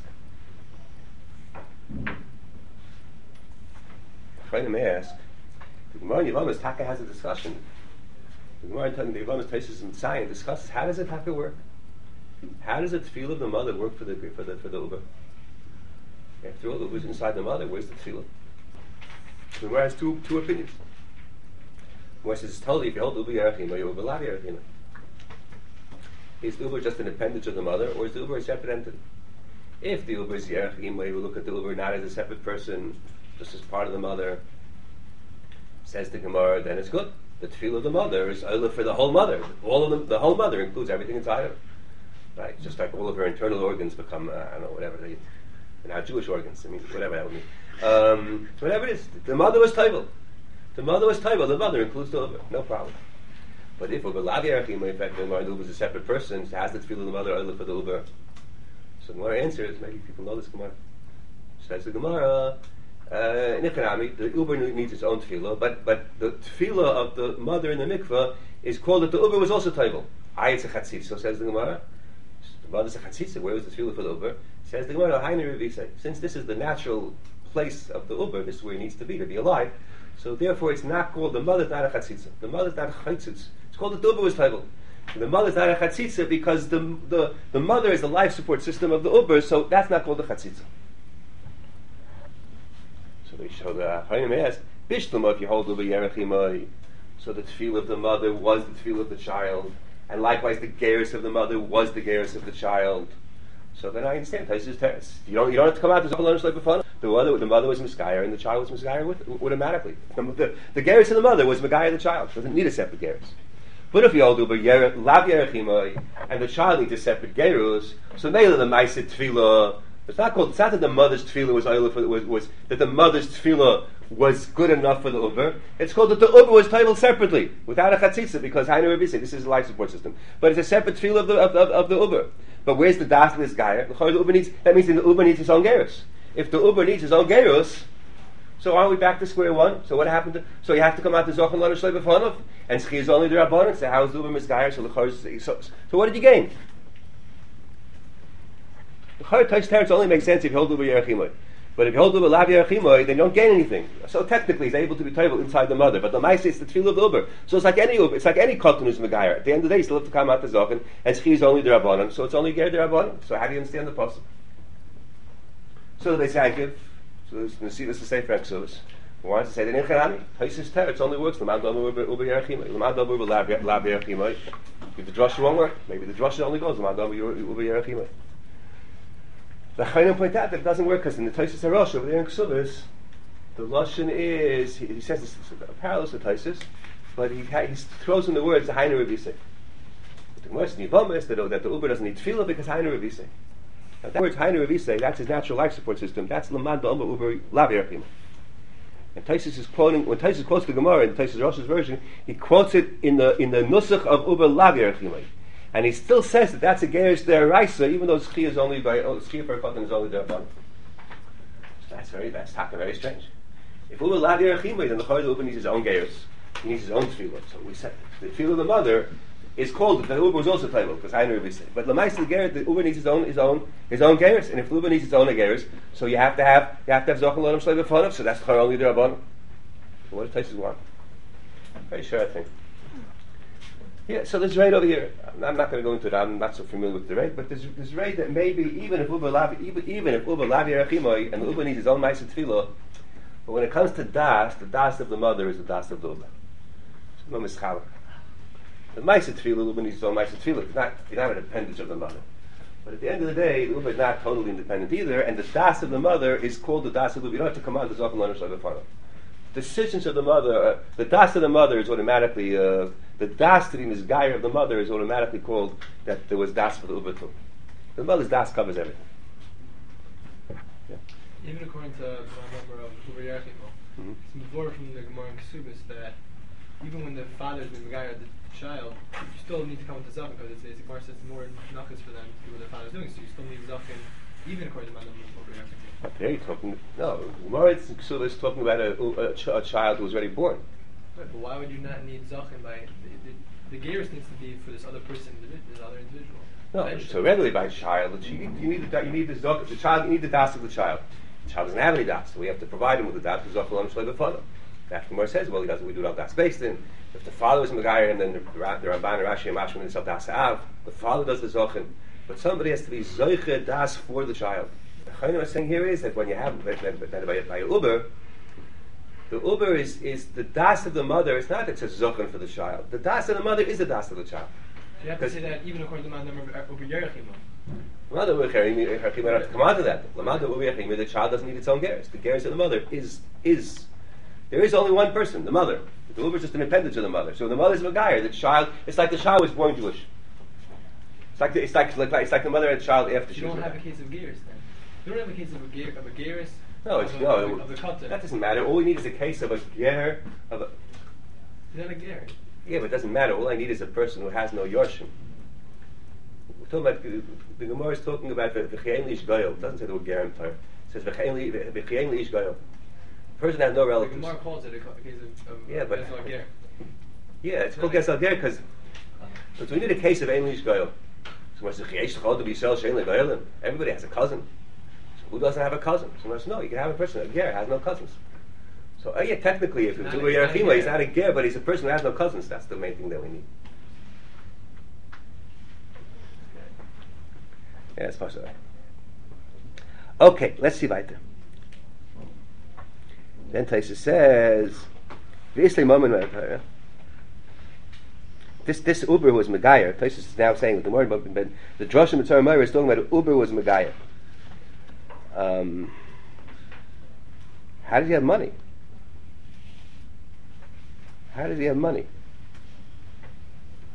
I may ask. The Gemara in Yavamis Taka has a discussion. The Gemara in the Yavamis Taisus and Tzayin discusses how does it Taka work? How does the tefillah of the mother work for the for the for the uber? After all, the uber is inside the mother. Where's the tefillah? The Gemara has two two opinions. The Gemara says it's totally if you hold the uber yerachima, you uber lav yerachima. Is the uber just an appendage of the mother, or is the uber a separate entity? If the uber is yerachima, you will look at the uber not as a separate person, just as part of the mother. Says the Gemara, then it's good. The tefillah of the mother is oila for the whole mother. All of them, the whole mother includes everything inside of her. Right? Just like all of her internal organs become, uh, I don't know, whatever they, they're not Jewish organs. I mean, whatever that would mean. Um, so whatever it is, the mother was taival. The mother was taival. The mother includes the uber. No problem. But if uber lav yerachim, in fact, the uber is a separate person, so has the tefillah of the mother oila for the uber. So the Gemara answers, maybe people know this Gemara. Says the Gemara. Uh, in Economy, the uber needs its own tefillah, but but the tefillah of the mother in the mikveh is called that the uber was also taival. Ayetz a chatzitza, says the Gemara. The mother's a chatzitza. Where was the tefillah for the uber? Says the Gemara. Since this is the natural place of the uber, this is where he needs to be to be alive. So therefore, it's not called the mother's not a chatzitza. The mother's not a chatzitza. It's called that the uber was taival. The mother's not a chatzitza because the the the mother is the life support system of the uber. So that's not called the chatzitza. So they show the Chaim asked, Bishlama, if you hold over Yerachimai, so the tefillah of the mother was the tefillah of the child, and likewise the gerus of the mother was the gerus of the child. So then I understand. Taisus teres. You don't you don't have to come out to Zochel like before. The mother the mother was Miskaya and the child was Miskaya with automatically. The, the, the gerus of the mother was Miskaya the child. Doesn't need a separate gerus. But if you hold uber yer- lav yerachimoi, and the child needs a separate gerus, so maybe the ma'aseh tefillah. It's not called. It's not that the mother's tefillah was, was was that the mother's tefillah was good enough for the uber. It's called that the uber was titled separately without a chatzitza because Hainu Rabbi said this is a life support system, but it's a separate tefillah of the of, of, of the uber. But where's the das of this guy? The uber needs. That means the uber needs his own gerus. If the uber needs his own gerus, so aren't we back to square one? So what happened? To, so you have to come out to Zochen Lanu Shlei B'Fanov, and Tzchi is only the Rabbanon. So how is the uber misgayer? So the so, so what did you gain? The Chayr Taish Teretz only makes sense if you hold uber yerachimoy. But if you hold uber lav yerachimoy, then you don't gain anything. So technically, he's able to be table inside the mother. But the ma'aseh is the tefillah of the uber. So it's like any uber. It's like any katan who's megayer. At the end of the day, you still have to come out to Zochen, and Tzchi is only the Rabbanon. So it's only ger the Rabbanon. So how do you understand the pasuk? So they say, give. So this Nesilas is the Sefer Exodus. Who wants to say that in Chanami, Taisus Teretz only works. L'mad Domer uber yerachimoy. L'mad Domer uber lav yerachimoy. If the drasha won't work, maybe the drasha only goes l'mad Domer uber yerachimoy. The Chayim point out that it doesn't work because in the Taisus Harosh over there in Ksubis, the Lashon is, he, he says this is a parallel to Taisus, but he, he throws in the words the Hainu Rabbi say. The Gemara says in Yivamis that, that the Uber doesn't need tefillah because Hainu Rabbi say. Now that word Hainu Rabbi say, that's his natural life support system. That's Lamad Ba'Uber Uber Lav Yerachim. And Taisus is quoting, when Taisus quotes the Gemara in Taisus Rosh's version, he quotes it in the in the Nusach of Uber Lav Yerachim. And he still says that that's a gerus deraisa, even though Tzchi is only by oh, Tzchi per katan is only derabban. So that's very that's taka very strange. If Uber lav yerachimay, then the Chayil Uber needs his own gerus. He needs his own tefillah. So we said the tefillah of the mother is called the Uber was also playable because I know we say. But Lamais the gerus, the Uber needs his own his own his own gerus, and if the Uber needs his own gerus, so you have to have you have to have zochel l'olam shlei b'fanav. So that's Chayil only derabban. So what does Taisus want? Very sure, I think. Yeah, so there's right over here. I'm not going to go into it. I'm not so familiar with the rate, but there's there's right that maybe even if Uber lav even, even if Uber lav yerachimoy and the Uber needs his own ma'aseh tefillah, but when it comes to das, the das of the mother is the das of the Uber. It's no mischalak. The ma'aseh tefillah, Uber needs his own ma'aseh tefillah. It's not it's not an appendage of the mother. But at the end of the day, the Uber is not totally independent either, and the das of the mother is called the das of the Uber. You don't have to come out the zochel l'olam shlei b'fanav. Decisions of the mother, uh, the das of the mother is automatically, uh, the das to the misgayer of the mother is automatically called that there was das for the uber too. The mother's das covers everything. Yeah. Even according to the number of Uber Yerachimo, Mm-hmm. it's before from the Gemara in Kesubis that even when the father's been misgayer of the child, you still need to come with the Zochin because it's, it's, Gemara says it's more nachas for them to do what their father's doing, so you still need Zochin even according to the number of Uber Yerachimo. There you're talking, no, Gemara is talking about a, a, ch- a child who was already born. Right, but why would you not need Zachin by the, the, the gerus needs to be for this other person, this other individual? No, Eventually. so regularly by child, you, you need the you need the zok, the child, you need the das of the child. The child doesn't have any das, so we have to provide him with the das for zochel l'olam shlei b'fanav. That Gemara says, well, he doesn't. We do it on das based in. If the father was megayer and then the, the, the Ramban and Rashi and Mashman himself das av, the father does the zochin, but somebody has to be zoiche das for the child. The Chayim is saying here is that when you have that, that, that by, by Uber, the Uber is, is the das of the mother. It's not that it's a zochin for the child. The das of the mother is the das of the child. So you have to say that even according to the number of Uber Yerachimo. Lamada Uber Yerachimo, I have to come on to that. Lamada Uber Yerachimo, the child doesn't need its own gerus. The gerus of the mother is is there is only one person, the mother. The Uber is just an appendage of the mother. So the mother is a megayer. The child, it's like the child was born Jewish. It's like the, it's like, like it's like the mother and the child after You she was don't have a megayer. case of gerus then. You don't have a case of a, ger- of a gerus. No, it's of a, no. of a, of a katan. That doesn't matter. All we need is a case of a ger of a. Is that a gerus? Yeah, but it doesn't matter. All I need is a person who has no yorshim. We're talking about the, the Gemara is talking about the v'chein liish goyel. It doesn't say the word ger in Torah. It says v'chein liish goyel. The person has no The relatives. Gemara calls it a, a case of, of Yeah, but- that's not ger. Yeah, it's called gesel ger because so we need a case of ein liish goyel. So what's the chiesh chol to be sel shein legoyelim? Everybody has a cousin. So who doesn't have a cousin? So much no, you can have a person a ger has no cousins. So uh, yeah, technically, if it's Not Uber a- not a Yerachima, ger. he's not a ger, but he's a person who has no cousins. That's the main thing that we need. Yeah, it's possible. Okay, let's see weiter. Then Taisa says, "V'isli moment This this Uber was Megayer. Taisa is now saying that the more but the Droshim Mitzvah Meir is talking about Uber was Megayer. Um, how did he have money? How did he have money?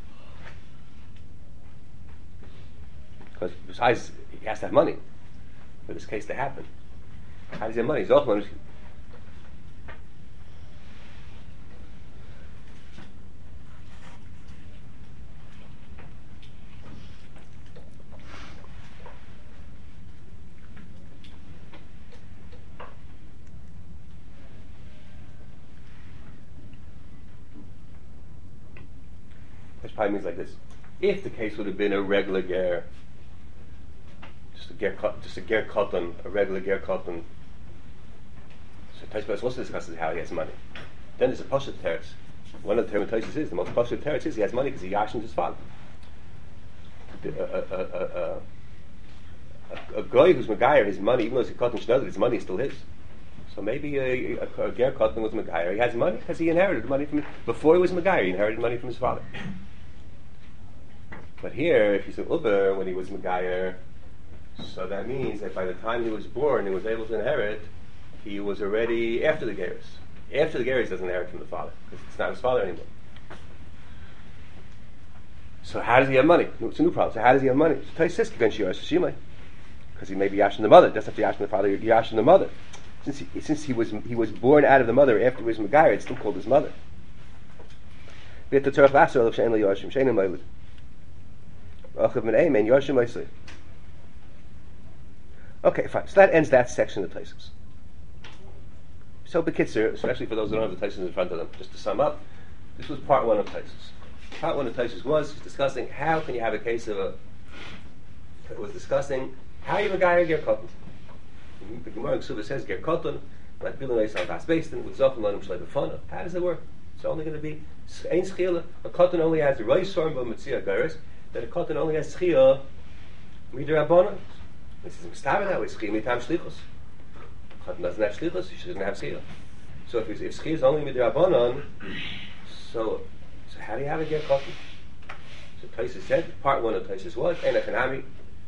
Because besides, he has to have money for this case to happen. How does he have money? He's also which probably means like this. If the case would have been a regular ger, just a ger, just a ger cotton, a regular ger cotton, so Tosfos also discusses how he has money. Then there's a Poshet Teretz. One of the terms is, the most Poshet Teretz is he has money because he yashined his father. A, a, a, a, a, a guy who's Megayer, his money, even though he's a cotton shnodder, his money is still his. So maybe a, a, a ger cotton was Megayer. He has money because he inherited money from, before he was Megayer, he inherited money from his father. But here, if he's an Uber when he was Megayer, so that means that by the time he was born and was able to inherit, he was already after the Geras. After the Geras doesn't inherit from the father, because it's not his father anymore. So how does he have money? No, it's a new problem. So how does he have money? Because he may be yashin the mother. Doesn't have to yashin the father, yashin the mother. Since he, since he was he was born out of the mother after he was Megayer, it's still called his mother. Okay, fine. So that ends that section of the Tosfos. So, Bekitzer, especially for those who don't have the Tosfos in front of them, just to sum up, this was part one of Tosfos. Part one of Tosfos was discussing how can you have a case of a. It was discussing how you Megayer ger cotton. The Gemara in Ksubah says ger cotton, like bilan eis al das beisten with zofen lanim shlei b'fana. How does it work? It's only going to be ein schila. A cotton only has the reis sorm b'mitzia geres. That a cotton only has schia midrabanan. This is mistaber that way. Schia mitam shlichus. Cotton doesn't have shlichus. She doesn't have schia. So if if schia is only midrabanan, so so how do you have a ger cotton? So Tosfos said part one of Tosfos was ein achanami.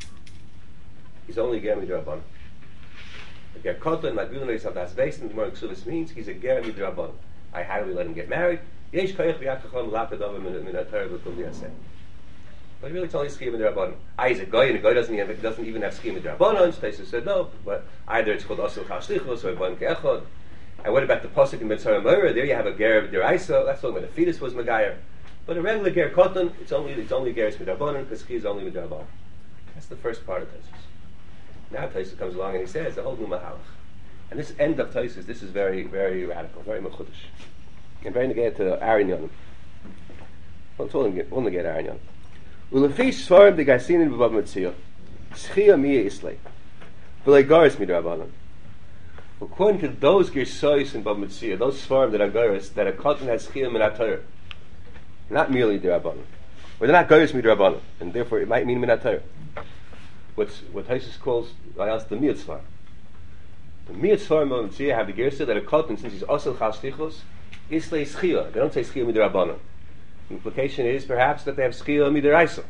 He's only ger midrabanan. A ger cotton magbilan eis al das beisten. The Gemara Ksubas means he's a ger midrabanan. I how do we let him get married? Yesh koyach v'yakacham lapadav min atar v'kum v'yaseh. But really, it's only schema d'rabbanan. I is a guy, and a guy doesn't even doesn't even have schema d'rabbanan. Tosfos said no, but either it's called asil chashlichus or a ban ke'echad. And what about the pasuk in Mitzvah Morah? There you have a ger d'raisa. That's only when the fetus was megayer. But a regular ger cotton, it's only it's only geris d'rabbanan because schema is only d'rabbanan. That's the first part of Tosfos. Now Tosfos comes along and he says the whole new mahalach. And this end of Tosfos, this is very very radical, very mechudesh, and very negated to Aaron Yonim. Well, it's only only get Aaron Yonim. Ulefi svarim de gasinin b'vav metzia, schia miya islay, v'lei garis midrabanan. According to those gersois in Bava Metzia, those svarim that are garis, that a cotton has schia min atayr, not merely derabanan, or they're not garis midrabanan, and therefore it might mean min atayr. What's what Tosfos calls I asked the miyat svarim. The miyat svarim Bava Metzia have the gersa that a cotton, since he's osel chashlichus, islay schia. They don't say schia midrabanan. The implication is perhaps that they have schia midiraisa.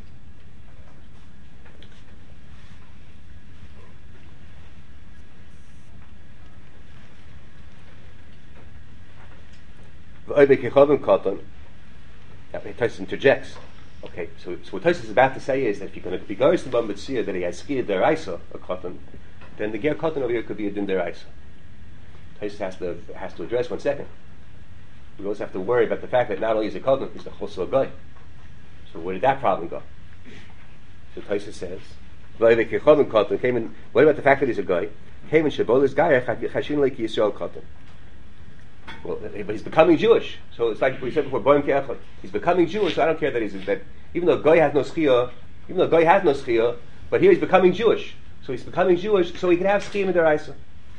Now, Tosfos interjects. Okay, so, so what Tosfos is about to say is that if you're going to be goes to Bava Metzia that he has schia deraisa, a cotton, then the ger cotton over here could be a din deraisa. Tosfos has to has to address one second. We also have to worry about the fact that not only is it cotton, it's the chosel guy. So where did that problem go? So Tosfos says, what about the fact that he's a guy? Came in Shabolis guy, chashin like Yisrael cotton. Well, but he's becoming Jewish. So it's like we said before, boim ke'echad. He's becoming Jewish, so I don't care that he's that even though guy has no schia, even though guy has no schia, but here he's becoming Jewish. So he's becoming Jewish, so he can have schia midaraisa.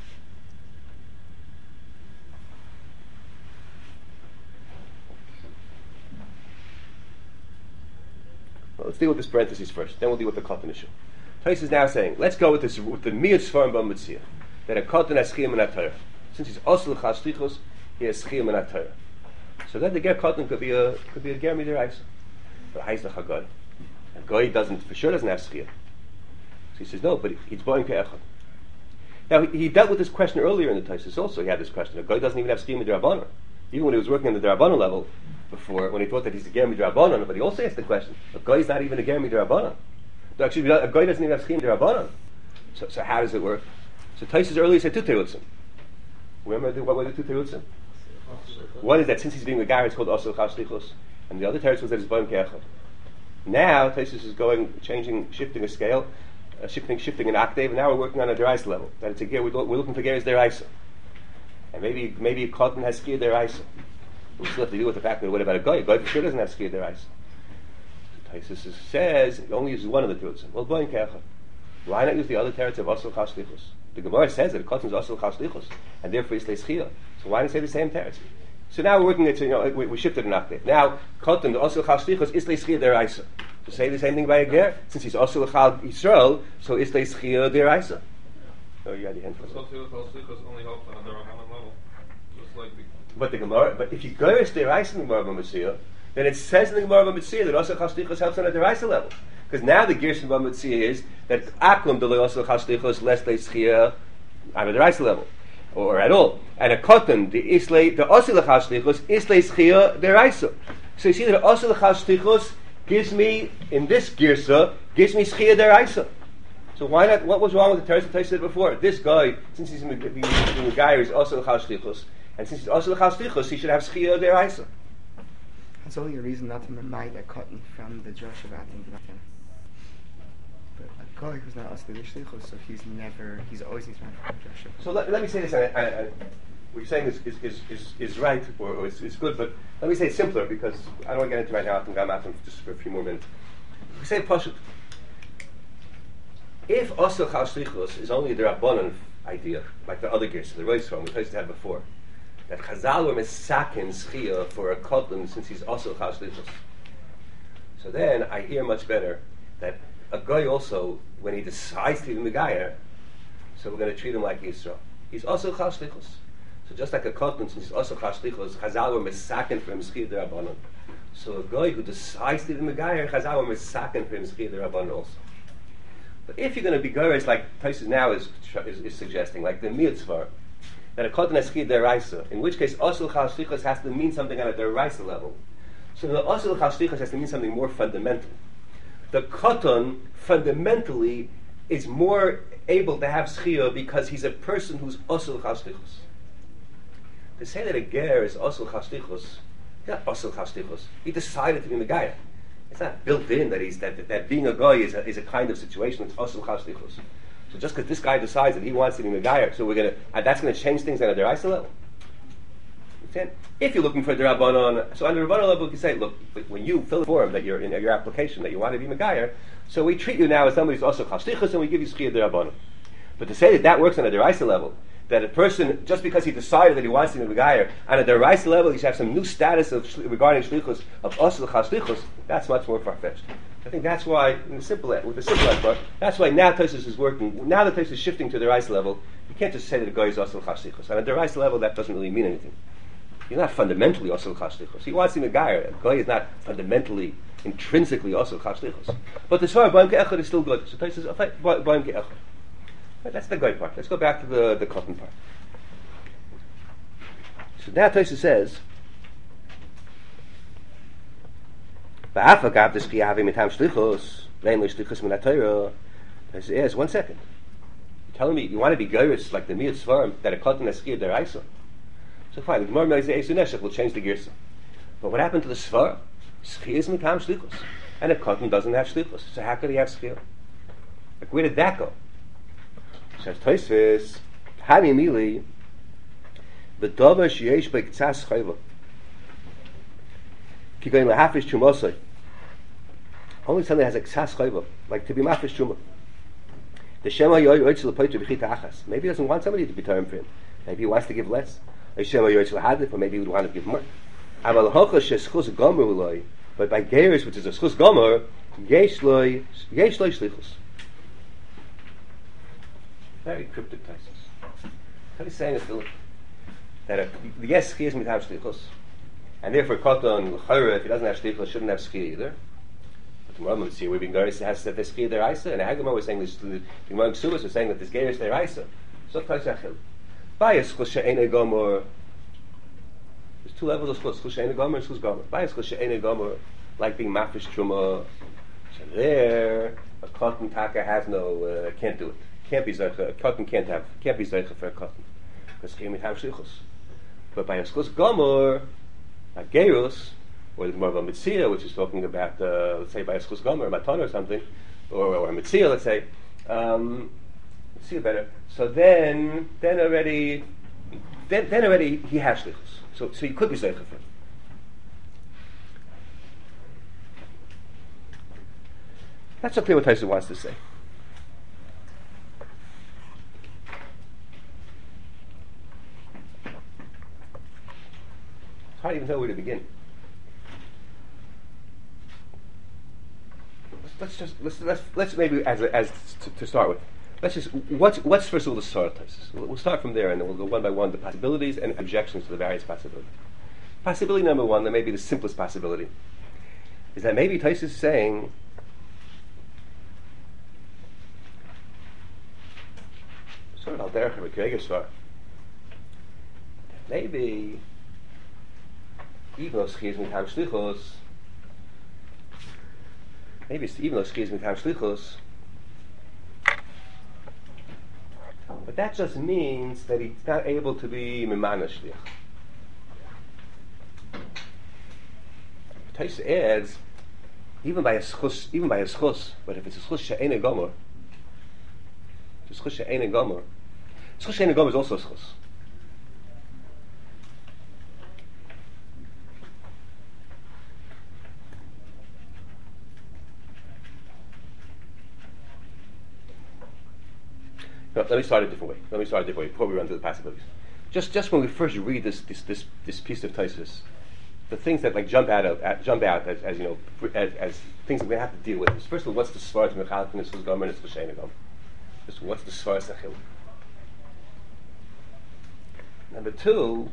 Well, let's deal with this parentheses first, then we'll deal with the cotton issue. Tosfos is now saying, let's go with this with the miyat svarim b'Bava Metzia, that a cotton has schia min atayr. Since he's osel chashlichus, he has schia min atayr. So then the ger cotton could be a could be a ger midiraisa. But ha'is l'chagad. A guy doesn't for sure doesn't have schia. So he says no, but he's boim ke'echad. Now he, he dealt with this question earlier in the Tosfos. Also, he had this question. A guy doesn't even have schia midrabanan. Even when he was working on the derabanan level before, when he thought that he's a ger midrabanan, but he also asked the question: a guy is not even a ger midrabanan. Actually, a guy doesn't even have schiyah d'Rabbanan. So, so how does it work? So Taisus earlier said two terutzim. Remember the, what were the two terutzim? One is that since he's being a guy, it's called Osel Chal Shlichus, and the other teretz was that it's Boim Ke'echad. Now Taisus is going, changing, shifting a scale, uh, shifting, shifting an octave, and now we're working on a deraisa level. That it's a gear. We're, we're looking for gears deraisa, and maybe maybe a cotton has skiyah deraisa. We still have to deal with the fact that what about a guy? A guy for sure doesn't have skiyah deraisa. So Taisus says it only uses one of the terutzim. Well, Boim Ke'echad. Why not use the other teretz of Osel Chal Shlichus? The Gemara says that a cotton is Osel Chal Shlichus, and therefore it's schiyah. So why not say the same teretz? So now we're working at, you know, we, we shifted an octave. Now, Kotan, the Osel Chal Shlichus, Islay Schiyah Deraisa. To say the same thing by a ger, since he's Osel Chal Yisrael, so Islay Schiyah Deraisa. Oh, you had your hand for Osel Chal Shlichus only helps on a Derabanan level. Just like the... But the Gemara, but if you go to Deraisa in the Gemara B'Mitzvah, then it says in the Gemara B'Mitzvah that Osel Chal Shlichus helps on a Deraisa level. Because now the Gershon B'Mitzvah is that Aklum D'Lo Osel Chal Shlichus less Lei Schiyah on a Deraisa level. Or at all, and a cotton, the islay, the osel l'chal shlichus, islay schiyah deraisa. So you see that osel l'chal shlichus gives me in this girsa gives me schiyah deraisa. So why not? What was wrong with the teretz that I said before? This guy, since he's in the, the, the guy, is osel l'chal shlichus, and since he's osel l'chal shlichus, he should have schiyah deraisa. That's only a reason not to memite a cotton from the Josh of Atin. But a guy who's not us the shlichus, so he's never, he's always needs to have a So let, let me say this. I, I, I, what you're saying is is, is, is, is right or, or is, is good, but let me say it simpler because I don't want to get into it right now. I think I'm out just for a few more minutes. We say pashut. If osel chal shlichus is only the Rabbanan idea, like the other gears, the Rosh one we used to have before, that Chazal were misakin schiyah for a cotton since he's osel chal shlichus. So then I hear much better that a guy also, when he decides to be Megayer, so we're going to treat him like Yisrael. He's also Chal Shlichus. So just like a cotton, since he's also Chal Shlichus, Chazal were misaken for him Schiyah D'Rabbanan. So a guy who decides to be Megayer, Chazal were misaken for him Schiyah D'Rabbanan also. But if you're going to be Goyers, like Taisus now is, is, is suggesting, like the Mitzvah, that a cotton has Schiyah D'Raisa, in which case also Chal Shlichus has to mean something on a D'Raisa level. So the also Chal Shlichus has to mean something more fundamental. The cotton fundamentally is more able to have schiyah because he's a person who's osel chal shlichus. To say that a ger is osel chal shlichus, he's not osel chal shlichus. He decided to be a guy. It's not built in that he's that, that, that being a guy is a, is a kind of situation that's osel chal shlichus. So just because this guy decides that he wants to be a guy, so we're gonna uh, that's gonna change things on a deraisa level. If you're looking for the Rabbanon, so on the Rabbanon level, you can say, look, when you fill the form that you're in your application that you want to be Megayer, so we treat you now as somebody who's also Chal Shlichus, and we give you Schiyah the Rabbanon. But to say that that works on a deraisa level, that a person, just because he decided that he wants to be Megayer, on a deraisa level, he should have some new status of regarding Shlichus, of also Chal Shlichus, that's much more far-fetched. I think that's why, in the simple, with the simple part, that's why now Taisus is working, now that Taisus is shifting to the deraisa level, you can't just say that a guy is also Chal Shlichus. On a deraisa level, that doesn't really mean anything. He's not fundamentally also Chal Shlichus. He wants to be a guy. A guy is not fundamentally, intrinsically also Chal Shlichus. But the Svara Boim Ke'echad is still good. So Taisus says, okay, Boim Ke'echad. That's the guy part. Let's go back to the, the cotton part. So now Taisus says, Ba'afagav des Chiyavi mitam shlichus, lein lo shlichus min ha'Torah. I said, yes, one second. You're telling me you want to be goyis like the Miyat Svarim, that a cotton has Schiyah D'Raisa. So fine, the Gemara Melech Esu Neshech will change the girsa. But what happened to the Svar? Schiyah is mitam shlichus. And a cotton doesn't have shlichus. So how could he have Schiyah? Like, where did that go? Says Tosfos, Hani Mili, V'davar sheyesh b'k'tzas chayva. Ki goyin lahafish trumosai. Only something that has a k'tzas chayva, like to be mafish truma. The Shema yoy oitzel l'poitu b'chita achas. Maybe he doesn't want somebody to be term for him. Maybe he wants to give less. The Shema yoy oitzel hadif, or maybe he would want to give more. Aval hocha sheschus gomer uloi. But by geirus, which is a schus gomer, yesh loy yesh loy shlichus. Very cryptic Taisus. What he's saying is that a, yes, Schiyah is mitam shlichus, and therefore Koton l'chayra, if he doesn't have shlichus, shouldn't have Schiyah either. But the Rambam here, we've been going to has that there's Schiyah deraisa, and the Haggamah was saying this. The Gemara Ksubas was saying that this Geirus deraisa. So Taisus achil. Bias schus she'enei gomer. There's two levels of schus: schus she'enei gomer and schus gomer. Bias schus she'enei gomer, like being mafish truma. So there, a cotton taka has no, uh, can't do it. Can't be zeicha. A cotton can't have, can't be zeicha for a cotton because came have shlichus. But by a schus gomer, a gerus, or more of a mitzia, which is talking about, uh, let's say, by a schus gomer, a matan or something, or, or a mitzia, let's say. Um, see better. So then, then already, then, then already he has shlichus. So, so you could be zeicha for him. That's what Pneumatizer wants to say. It's hard to even know where to begin. Let's, let's just let's let's let's maybe as a, as to, to start with. Let's just what's what's first of all the Saratosis. We'll, we'll start from there and then we'll go one by one the possibilities and objections to the various possibilities. Possibility number one, that may be the simplest possibility, is that maybe Taisus is saying sort of al derech ha'rekreger maybe even though schiyas mitam shlichos, maybe it's even though schiyas mitam shlichos, but that just means that he's not able to be mimana shlich. Taisus adds, even by a schus, even by a schus, but if it's a schus she'ena gomer, it's a schus she'ena gomer, schus she'ena gomer is also a schus. No, let me start a different way. Let me start a different way before we run to the possibilities. Just, just when we first read this, this, this, this piece of Taisus, the things that like jump out of, at, jump out as, as you know, as, as things that we have to deal with. Is, first of all, what's the svaras mechalek and the gomer and the she'ena gomer? Just what's the svaras achil? Number two,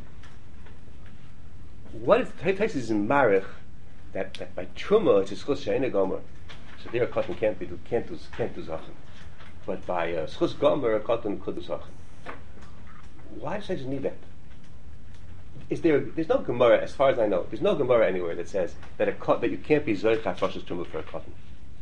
what if Taisus is in marich that, that by truma it's a schus she'ena gomer, so there a cotton can't be can't do can't do zachem. But by uh, schus gomer, a cotton could do zachem. Why does Taisus need that? Is there? There's no Gemara, as far as I know. There's no Gemara anywhere that says that a cot, that you can't be zoich hafashas truma for a cotton.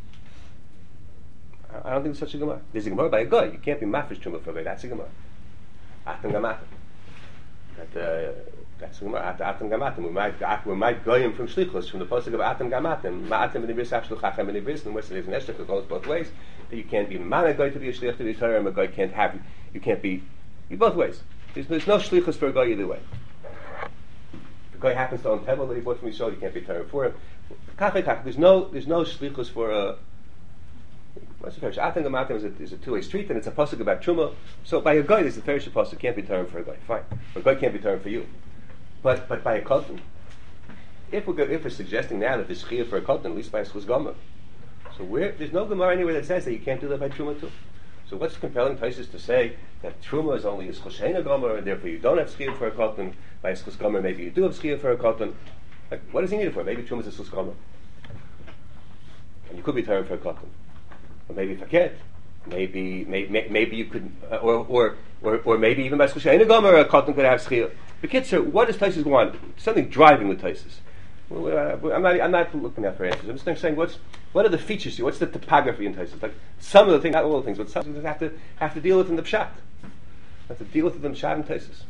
I, I don't think there's such a Gemara. There's a Gemara by a guy. You can't be mafish truma for a guy. That's a Gemara. Atam gamatim. That uh, that's a Gemara. Atam gamatim. We might we might go in from shlichus from the pasuk of atam gamatim. Ma'atim b'nibris afshluchachem b'nibris. And Western there's an eshtek that goes both ways. That you can't be man a guy to be a shlich to be a Torah, and a guy can't have. You can't be. You both ways. There's, there's no shlichus for a guy either way. If a guy happens to own table that he bought from Yisrael, you can't be Torah for him. There's no there's no shlichus for a. What's the Torah? Atam gamatim is a, is a two-way street, and it's a pasuk about truma. So by a guy, there's a Torah pasuk can't be Torah for a guy. Fine, a guy can't be Torah for you. But but by a cotton, if we're if we're suggesting now that there's chiyuv for a cotton, at least by a schus gomer. So where there's no Gemara anywhere that says that you can't do that by truma too. So what's compelling Taisus to say that truma is only a schus she'ena gomer, and therefore you don't have chiyuv for a cotton? By a schus gomer, maybe you do have chiyuv for a cotton. Like, what does he need it for? Maybe truma is a schus gomer, and you could be Torah for a cotton. Or maybe forget. Maybe, maybe, maybe you could, uh, or, or, or, or maybe even by schus she'ena gomer, a cotton could have chiyuv. But kids, sir, what does Taisus want? Something driving with Taisus. Well, I'm not. I'm not looking at for answers. I'm just saying, what's what are the features here? What's the topography in Taisus? Like some of the things, not all the things, but some things have to have to deal with in the pshat. Have to deal with in the pshat and Taisus.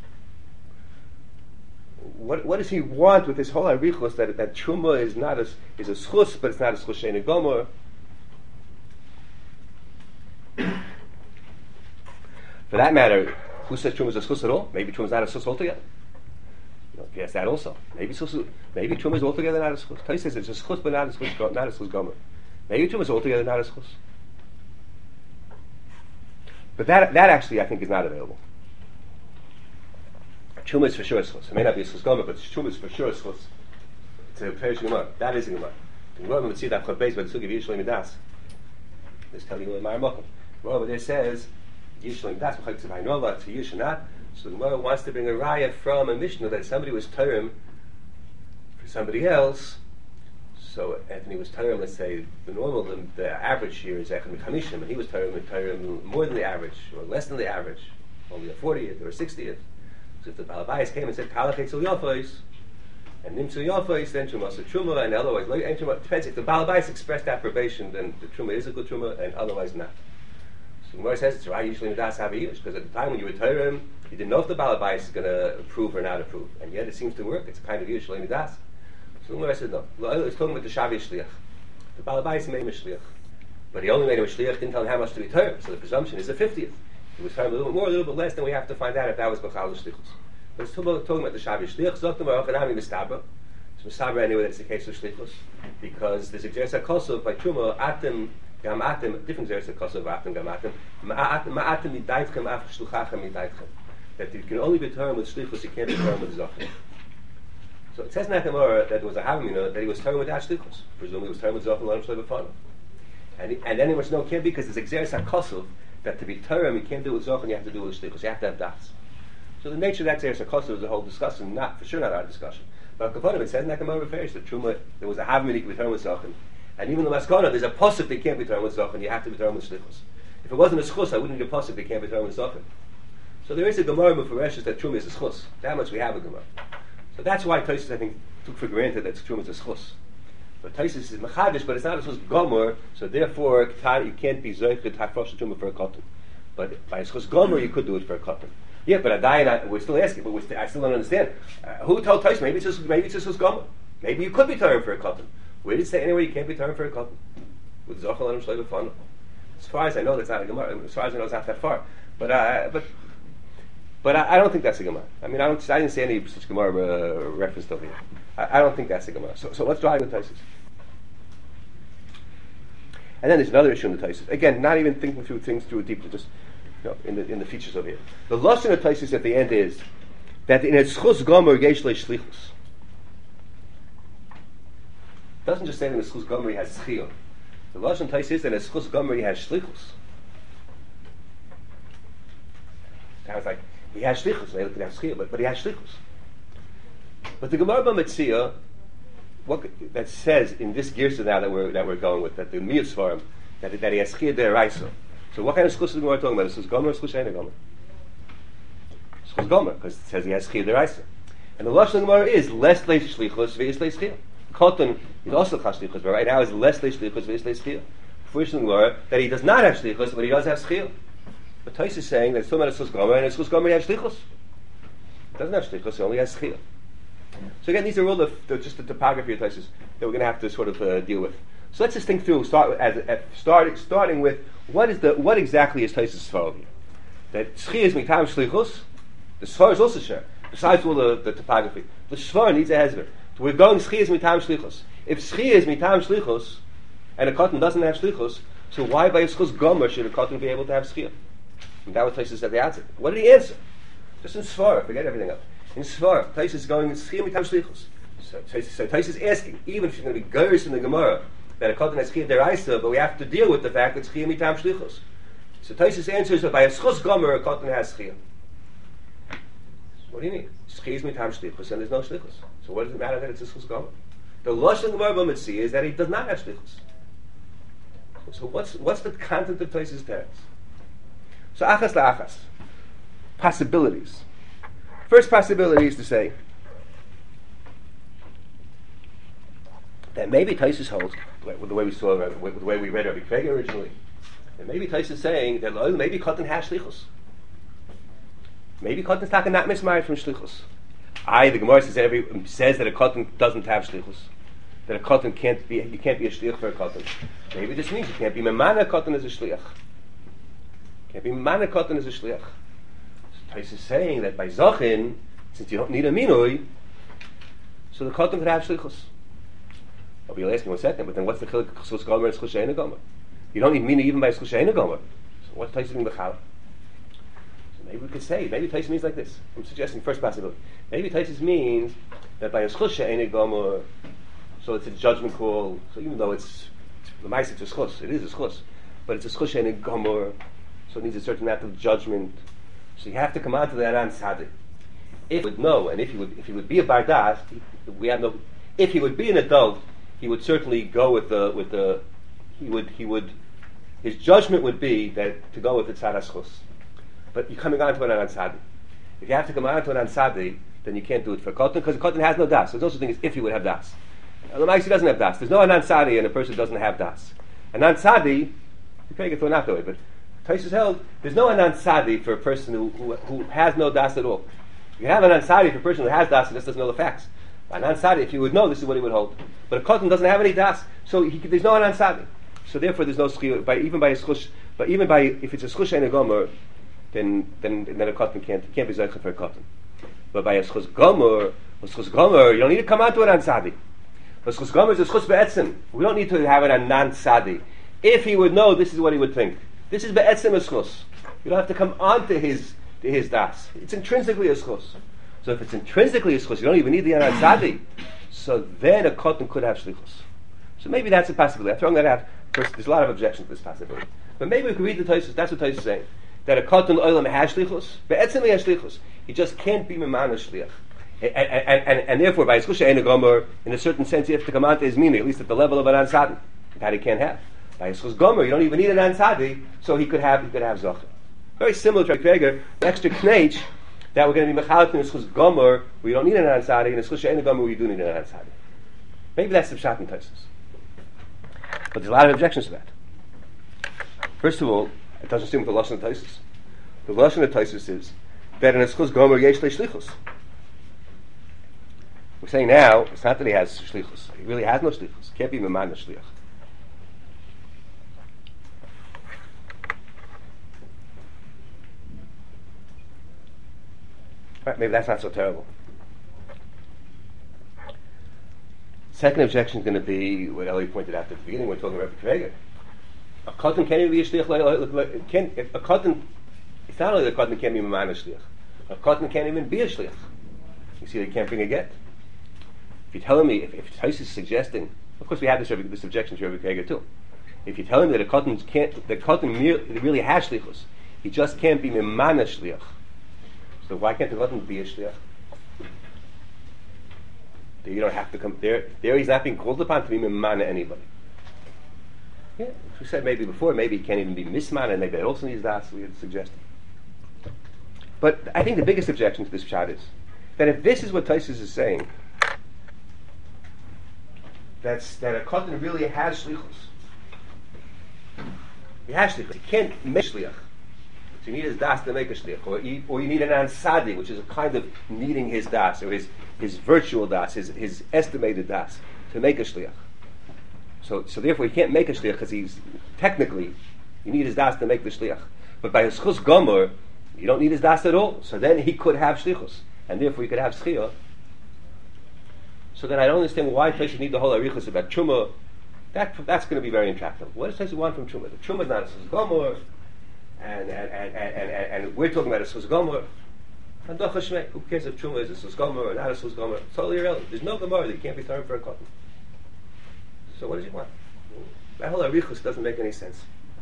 What what does he want with this whole arichos that that truma is not a is a schus, but it's not a schus she'ena gomer? For that matter, who says truma is a schus at all? Maybe truma is not a schus altogether. Yes, that also. Maybe maybe truma is altogether not a schus. Taisus says it's a schus, but not a schus, not a schus gomer. Maybe truma is altogether not a schus. But that that actually I think is not available. Truma is for sure a schus. It may not be a schus gomer, but truma is for sure a schus. It's a perish gemara. That is a gemara. The gemara would see that chabeis by the sugi of Yishlo Midas. Let's tell you in my Mokum. The gemara there says Yishlo Midas b'chayk tzivay nola to Yishanat. So the Gemara wants to bring a raya from a Mishnah that somebody was Torah for somebody else. So Anthony was Torah, let's say the normal, the, the average here is Echad Mechamishim, and he was Torah more than the average, or less than the average, only a fortieth or a sixtieth. So if the Balabais came and said, Kalach Eitzel Yofos, And Nimtzu Yafais, then Truma also Truma, and otherwise, like, and Truma, depends, if the Balabais expressed approbation, then the Truma is a good Truma, and otherwise not. So the Gemara says it's right, usually Midas Haviyish, because at the time when you retire him, you didn't know if the Balabais is going to approve or not approve, and yet it seems to work, it's a kind of usually Midas. So the Gemara says no. It's talking about the Shavi Shliach. The Balabais made him a Shliach. But he only made him a Shliach, didn't tell him how much to retire, so the presumption is a fiftieth. It was a little bit more, a little bit less, then we have to find out if that was Bechal Shlichus. But it's talking about, talking about the Shavi Shliach, Zoktam Arachanami Mistabra. So Mistabra anyway, that's the case of Shlichus, because there's a Xersa Kosov by Truma, Atem, Gam Atem, different Xersa Kosov, Atem, Gam Atem, Ma'atem Midaitchem, Af Shluchachem Midaitchem. That you can only be termed with Shlichus, you can't be termed with Zochim. So it says in that Gemara that there was a Havamina that he was termed with that Shlichus. Presumably he was termed with Zochim, Lam Shlei B'Fanu. And and then he was no, can't be, because there's a Xersa Kosov, that to be termed, you can't do it with Zochim, you have to do it with Shlichus, you have to have Das. So the nature of that Xersa Kosov is a whole discussion, not, for sure not our discussion. But Kaponim, it says in that Gemara refers that Truma, there was a Havamina he could be termed with Zochim. And even the Maskana, there's a Posuk that can't be termed with Zochim, you have to be termed with Shlichus. If it wasn't a Schus, I wouldn't get a Posuk that can't be termed with Zochim. So there is a Gemara Mephoreshes that Truma is a Schus. That much we have a Gemara. So that's why Tosfos, I think, took for granted that Truma is a Schus. But Tosfos is Mechadish, but it's not a Schus Gomer, so therefore you can't be Zoichet Hafrosh Truma for a Cotton. But by a Schus Gomer, you could do it for a Cotton. Yeah, but Adayin, we're still asking, but we're st- I still don't understand. Uh, who told Tosfos? Maybe it's just maybe it's just Schus Gomer. Maybe you could be turned for a Cotton. Where did it say anyway you can't be turned for a Cotton? With Zochel and Shlei B'Fanu. As far as I know, that's not a Gemara. As far as I know, it's not that far. But uh, but. But I, I don't think that's a Gemara. I mean, I don't. I didn't see any such Gemara uh, referenced over here. I, I don't think that's a Gemara. So, so what's driving the Tosfos? And then there's another issue in the Tosfos. Again, not even thinking through things through deeply, just you know, in the in the features over here. The lashon of Tosfos at the end is that in a schus gomer yesh le shlichus. It doesn't just say that in a schus gomer he has schiyah. The lashon Tosfos is that in a schus gomer he has shlichus. Sounds like he has shlichus. They could have schiyah, but but he has shlichus. But the Gemara B'Metzia, what that says in this girsa now that we're that we're going with, that the miyus for him, that that he has schiyah deraisa. So what kind of schus is the Gemara talking about? Is schus gomer or schus sheina gomer? Schus gomer, because it says he has schiyah deraisa. And the lashon of the Gemara is less le shlichus ve'is le schiyah. Cotton is also chas shlichus, but right now is less le shlichus ve'is le schiyah. First in the Gemara that he does not have shlichus, but he does have schiyah. But Tosfos is saying that it's talking about a schus gomer, and a schus gomer he has shlichus. It doesn't have shlichus, he only has schiyah. So again, these are all the, the just the topography of Tosfos that we're going to have to sort of uh, deal with. So let's just think through. Start with, as, as start, starting with what is the what exactly is Tosfos' Svar here? That schiyah is mitam shlichus. The Svar is also share. Besides all the, the topography, the Svar needs a hezber. So we're going schiyah is mitam shlichus. If schiyah is mitam shlichus, and a cotton doesn't have shlichus, so why by a schus gomer should a cotton be able to have schiyah? And that was Tosfos at the outset. What did he answer? Just in Svar, forget everything else. In Svar, Tosfos is going schiyah mitam shlichus. So Tosfos is asking, even if she's going to be gurish in the Gemara, that a cotton has schiyah deraisa, but we have to deal with the fact that schiyah mitam shlichus. So Tosfos answers that by a schus gomer, a cotton has schiyah. What do you mean? Schiyah is mitam shlichus, and there's no shlichus. So what does it matter that it's a schus gomer? The lashon of the Gemara B'Metzia is that he does not have shlichus. So what's what's the content of Tosfos' text? So achas la'achas, possibilities. First possibility is to say that maybe Tosfos holds, with the way we saw, with the way we read Rabbi Craig originally, and maybe Tosfos is saying that oh, maybe cotton has shlichus. Maybe cotton's taken not mismarried from shlichus. I, the Gemara says, every, says that a cotton doesn't have shlichus. That a cotton can't be, you can't be a shliach for a cotton. Maybe this means you can't be memana cotton as a shliach. Can't be memana cotton as a shliach. So Tosfos is saying that by zachin, since you don't need a minoi, so the cotton could have shlichus. I'll you'll ask me one second, but then what's the chiluk schus gomer and schus sheina gomer? You don't need minoi even by schus sheina gomer. So what's Tosfos mean b'chala? Maybe we could say, maybe Tosfos means like this. I'm suggesting first possibility. Maybe Tosfos means that by a schus she'enei gomer, so it's a judgment call. So even though it's the ma'aseh, it's a schus, it is a schus, but it's a schus she'enei gomer, so it needs a certain amount of judgment. So you have to come out to the Aran Tzaddik. If he would know, and if he would, if he would be a bardas, we have no. If he would be an adult, he would certainly go with the with the. He would he would. His judgment would be that to go with the tzad schus. But you're coming on to an Aran Tzaddik. If you have to come on to an Aran Tzaddik, then you can't do it for a Kotan, because a Kotan has no das. There's no such thing as if he would have das. The Maisi doesn't have das. There's no Anan Sadi and a person doesn't have das. Anan Sadi, you can't get thrown out that way, but Taisus held, there's no Anan Sadi for a person who, who, who has no das at all. You can have Anan Sadi for a person who has das and just doesn't know the facts. Anan Sadi, if he would know, this is what he would hold. But a Kotan doesn't have any das, so he, there's no Anan Sadi. So therefore there's no schiyut, by even by a schush, but even by, if it's a schush and a gomer, then, then, then a Kotan can't, can't be zeicha for a Kotan. But by a schus gomer, a schus gomer, you don't need to come out to an Anan Sadi. A schus gomer is a schus be'etzim. We don't need to have an Anan Sadi. If he would know, this is what he would think. This is be'etzim a schus. You don't have to come on to his, to his das. It's intrinsically a schus. So if it's intrinsically a schus, you don't even need the Anan Sadi. So then a Kotan could have shlichus. So maybe that's a possibility. I'm throwing that out. First, there's a lot of objections to this possibility. But maybe we could read the Tosfos. That's what Tosfos is saying. That a Kotan oilam has shlichus. Be'etzim has shlichus. He just can't be memana shliach. And, and, and, and therefore, by Yiskusha Ein Gomer, in a certain sense, you have to come on to his meaning, at least at the level of an Ansadi. That he can't have. By Yiskus Gomer, you don't even need an Ansadi, so he could have, he could have Zocher. Very similar to Rekveger, the extra knech, that we're going to be Mechalit in Yiskus Gomer, where you don't need an Ansadi, and Yiskusha Ein Gomer, where you do need an Ansadi. Maybe that's the Pshat in Tosfos. But there's a lot of objections to that. First of all, it doesn't seem with the Lashon of Tosfos. The Lashon of Tosfos is that in Yiskus Gomer, yesh le'shlichus. We're saying now, it's not that he has shlichus. He really has no shlichus. Can't be meman shliach. Right, maybe that's not so terrible. Second objection is going to be what Eli pointed out at the beginning when we're talking about Kvega. A Kotan can't even be a shliach. Can, a Kotan, it's not only that a Kotan can't be meman shliach. A Kotan can't even be a shliach. You see, they can't bring a get. If you're telling me, if, if Tosfos is suggesting, of course we have this, this objection to Rebbe Kega too. If you're telling me that a Kotan can't, the Kotan really has shlichus, he just can't be memana shliach. So why can't the Kotan be a shliach? There you don't have to come there. There he's not being called upon to be memana anybody. Yeah, as we said maybe before, maybe he can't even be mismana, maybe that also needs das. We had suggested. But I think the biggest objection to this pshat is that if this is what Tosfos is saying, That's, that a Kotan really has shlichus. He has shlichus. He can't make shliach. So you need his das to make a shliach. Or you, or you need an ansadi, which is a kind of needing his das, or his, his virtual das, his, his estimated das, to make a shliach. So, so therefore he can't make a shliach because he's, technically, you need his das to make the shliach. But by his chus gomer, you don't need his das at all. So then he could have shlichus. And therefore he could have schiyah. So then I don't understand why Tosfos need the whole arichus about Truma. That, that's going to be very intractable. What does Tosfos want from Truma? The Truma is not a Sus Gomer, and, and, and, and, and, and we're talking about a Sus Gomer. And who cares if Truma is a Sus Gomer or not a Sus Gomer? It's totally irrelevant. There's no Gemara that you can't be turned for a Kotan. So what does he want? That whole arichus doesn't make any sense.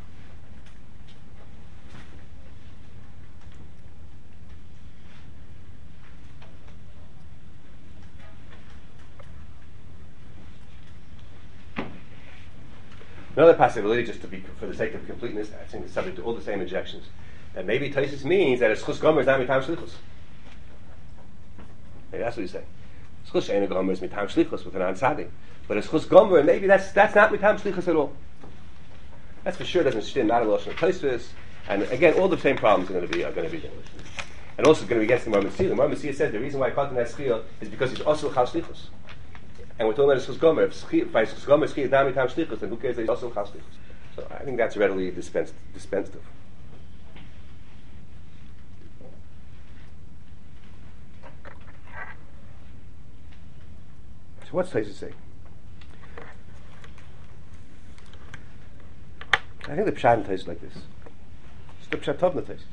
Another possibility, just to be for the sake of completeness, I think it's subject to all the same objections, that maybe Tosfos means that a schus gomer is not mitam shlichus. Maybe that's what he's saying. Schus she'ena gomer is mitam shlichus with an ansadi, but a schus gomer, maybe that's that's not mitam shlichus at all. That's for sure doesn't stand not a Lashon of Tosfos, and again, all the same problems are going to be are going to be there. And also going to be against the Mar Metzia. The Mar Metzia said the reason why Kotan has schiyah is because he's also chal shlichus. And we're talking about a schus gomer. If by schus gomer schiyah is not mitam shlichus, then who cares that he's also chal shlichus? So I think that's readily dispensed dispensed of. So what's Tosfos say? I think the pshat in Tosfos is like this. It's the pshat tov in the Tosfos.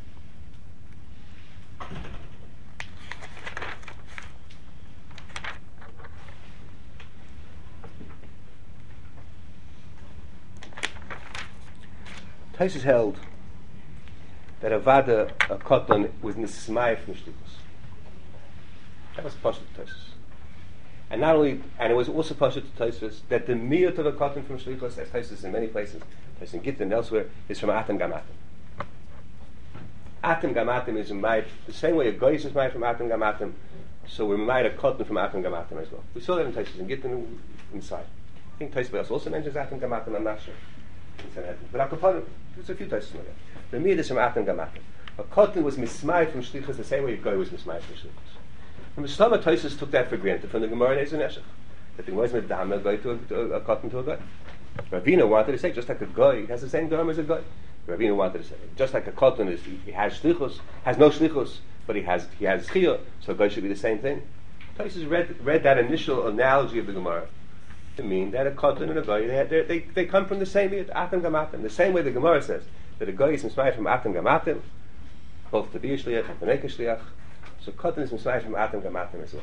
Tosfos held that a vada, a Kotan, was nismai from shlichus. That was pashut to Tosfos. And not only, and it was also pashut to Tosfos that the miyut of a Kotan from shlichus, as Tosfos in many places, Tosfos in Gittin and elsewhere, is from atam gam atam. Atem Gamatim is Memayit, the same way a Goy is Memayit from Atem Gamatim, so we're Memayit a Kotten from Atem Gamatim as well. We saw that in Taisus and Gittin inside. I think Taisus also mentions Atem Gamatim, I'm not sure. But Akapanim, there's a few Taisus like that. The Miyad is from Atem Gamatim. A Kotten was Mismayit from Shlichus the same way a Goy was Mismayit from Shlichus. From the Shlama, Taisus took that for granted from the Gemara in Ezer Neshech. That there was a Dam, a Goy to a, a, a Kotten to a Goy. Ravina wanted to say, just like a Goy, he has the same Dharma as a Goy. Ravina wanted to say, just like a Kotten is, he, he has Shlichus, has no Shlichus, but he has he has Chiyah, so a Goy should be the same thing. Taisus read, read that initial analogy of the Gemara to mean that a Kotten and a Goy, they, they, they, they come from the same Atem Gamatim. The same way the Gemara says that a Goy is inspired from Atem Gamatim, both to be a Shliach and to make a Shliach. So Kotten is inspired from Atem Gamatim as well.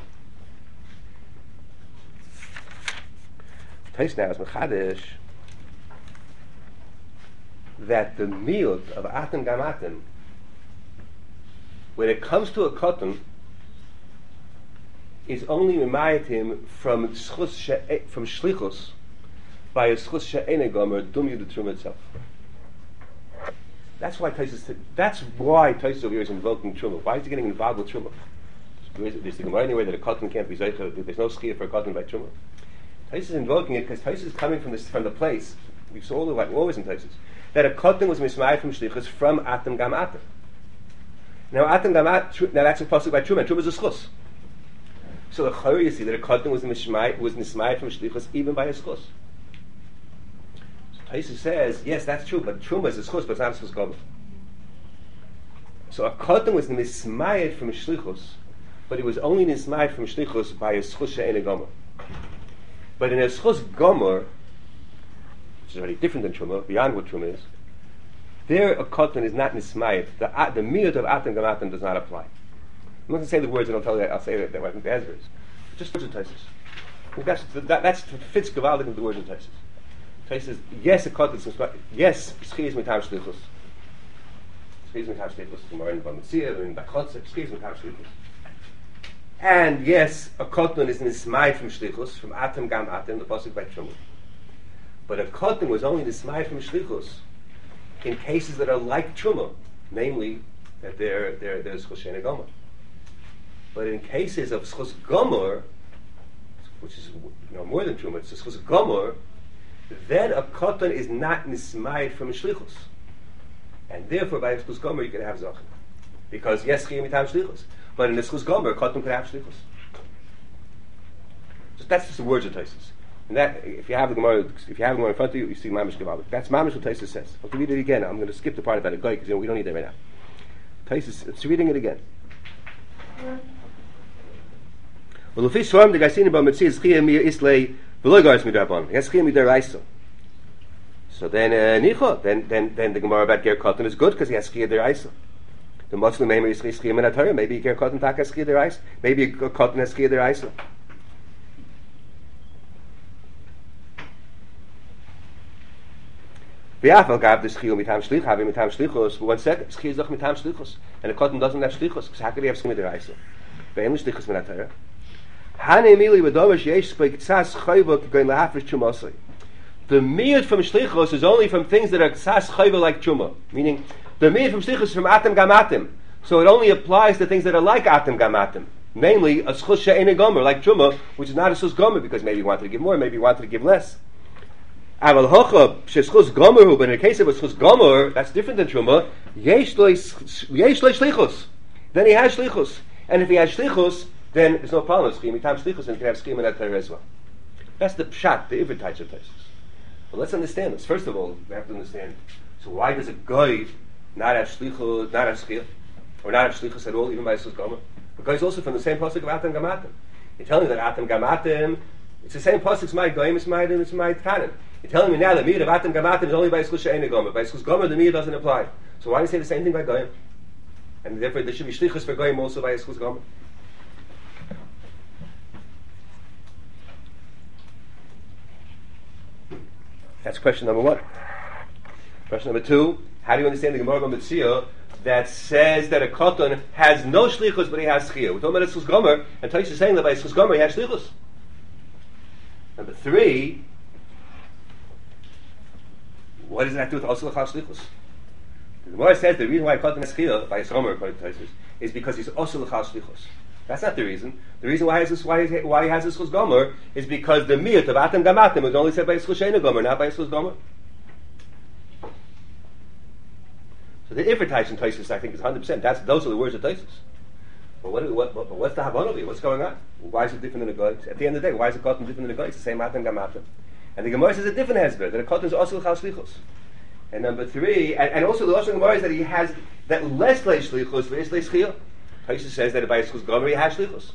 Taisus now is Mechadish that the miut of Atem Gamatim, when it comes to a Kotten, is only Memayit him from schus she, from Shlichus by a schus she'ene gomer dum yud Truma itself. That's why Taisus. That's why Taisus over here is invoking Truma. Why is he getting involved with Truma? There's the Gemara anyway that a Kotten can't be zeicha. There's no schiyah for a Kotten by Truma. Taisus is invoking it because Taisus is coming from this from the place we saw all the like always in Taisus that a Kotten was mismayed from Shlichus from Atem Gamatim. Now Atem Gamatim. Now that's a pasuk by Truma. Truma is a schus. So the Chayr, you see that a Kotten was mismayed was mismayed from Shlichus even by a schus. So Taisus says, yes, that's true, but Truma is a schus, but it's not a schus gomer. So a Kotten was mismayed from Shlichus, but it was only mismayed from Shlichus by a schus she'ene gomer. But in a schus gomer, which is already different than Truma, beyond what Truma is, there a Kotten is not mismayed. The the miut of Atem Gamatim does not apply. I'm not going to say the words, and I'll tell you that. I'll say that, that I think the answer is. Just words in Taisus. That's, that that's, fits Gavaldik with the words in Taisus. Taisus, yes, a Kotten is, yes, Schiyas Mitam Shlichus. Schiyas Mitam Shlichus, Gemara in Bamitzia, in Bachotze, Schiyas Mitam Shlichus. And yes, a Kotten is nismayed from Shlichus, from Atem Gam Atem, the pasuk by Truma. But a Kotten was only nismayed from Shlichus in cases that are like Truma, namely, that they're, they're, they're Schus She'ene Gomer. But in cases of schus gomer, which is you know, more than truma, it's a schus gomer, then a Kotten is not nismayed from shlichus, and therefore by a schus gomer you can have zachin, because yes, chiyuv mitam shlichus, but in a schus gomer, a Kotten could have shlichus. Just, that's just the words of Taisus. And that, if you have the Gemara, if you have the Gemara in front of you, you see mamish Gavaldik. That's mamish what Taisus says. I'll read it again. I'm going to skip the part about a guy because you know, we don't need that right now. Taisus, it's reading it again. Well, if he's formed the guy seen about Metzias Chiyah Mir Islay below Garis Midrabon, yes Chiyah Midaraisa. So then, uh, Nicho, then then then the Gemara about Ger Kotten is good because he has Chiyah Deraisa. The Muslim Meimer is Chiyah Minatayah. Maybe Ger Kotten Tak has Chiyah Deraisa. Maybe a Kotten has Chiyah Deraisa. V'afal gab this Chiyah Mitam Shlich, having Mitam Shlichus. But one second, Chiyah is doch Mitam Shlichus, and a Kotten doesn't have Shlichus. Because how could he have Chiyah Deraisa? Ve'em Shlichus Minatayah. The miyut from shlichus is only from things that are ksas chayva like truma, meaning the miyut from shlichus is from atem gamatim, so it only applies to things that are like atem gamatim, namely a schus she'ene gomer like truma, which is not a schus gomer because maybe you wanted to give more, maybe you wanted to give less. Aval hocha sheschus gomer, but in the case of a schus gomer, that's different than truma. Yesh lo shlichus, then he has shlichus, and if he has shlichus, then there's no problem with schiyum mitam shlichus, and you can have schiyum in that Torah as well. That's the pshat, the ivrit types of places. But let's understand this. First of all, we have to understand. So why does a goy not have shlichus, not have schiyum, or not have shlichus at all, even by a schus gomer? A goy is also from the same pasuk of Atem Gamatim. You're telling me that Atem Gamatim, it's the same pasuk. It's my goyim, it's my it's my tanim. You're telling me now the miyud of Atem Gamatim is only by a schus she'ene gomer. By a schus gomer, the miyud doesn't apply. So why do you say the same thing by goyim? And therefore, there should be shlichus for goyim also by a schus gomer. That's question number one. Question number two, how do you understand the Gemara Bamitzia that says that a Kotten has no shlichus but he has chiyah? We're talking about a schus gomer, and Taisus is saying that by a schus gomer he has shlichus. Number three, what does that do with also l'chal shlichus? The Gemara says the reason why Katan is Chiyah by Yisromer according to Tosfos is because he's also l'chal shlichus. That's not the reason. The reason why he has this, why, he, why he has this Schus Gomer is because the miyut of Atem Gamatim was only said by Schus Sheina Gomer, not by Schus Gomer. So the Ifritaish in Tosfos, I think, is one hundred percent. That's, those are the words of Tosfos. But what, what, what, what's the Havana here? What's going on? Why is it different than a Goy? At the end of the day, why is a Katan different than a Goy? It's the same Atem Gamatim. And the Gemara says a different hesber, that a Katan is also l'chal shlichus. And number three, and, and also the Lashon Gemara is that he has that less leish shlichus, v'is leish chiyah. Tosfos says that by Schus Gomer he has shlichus.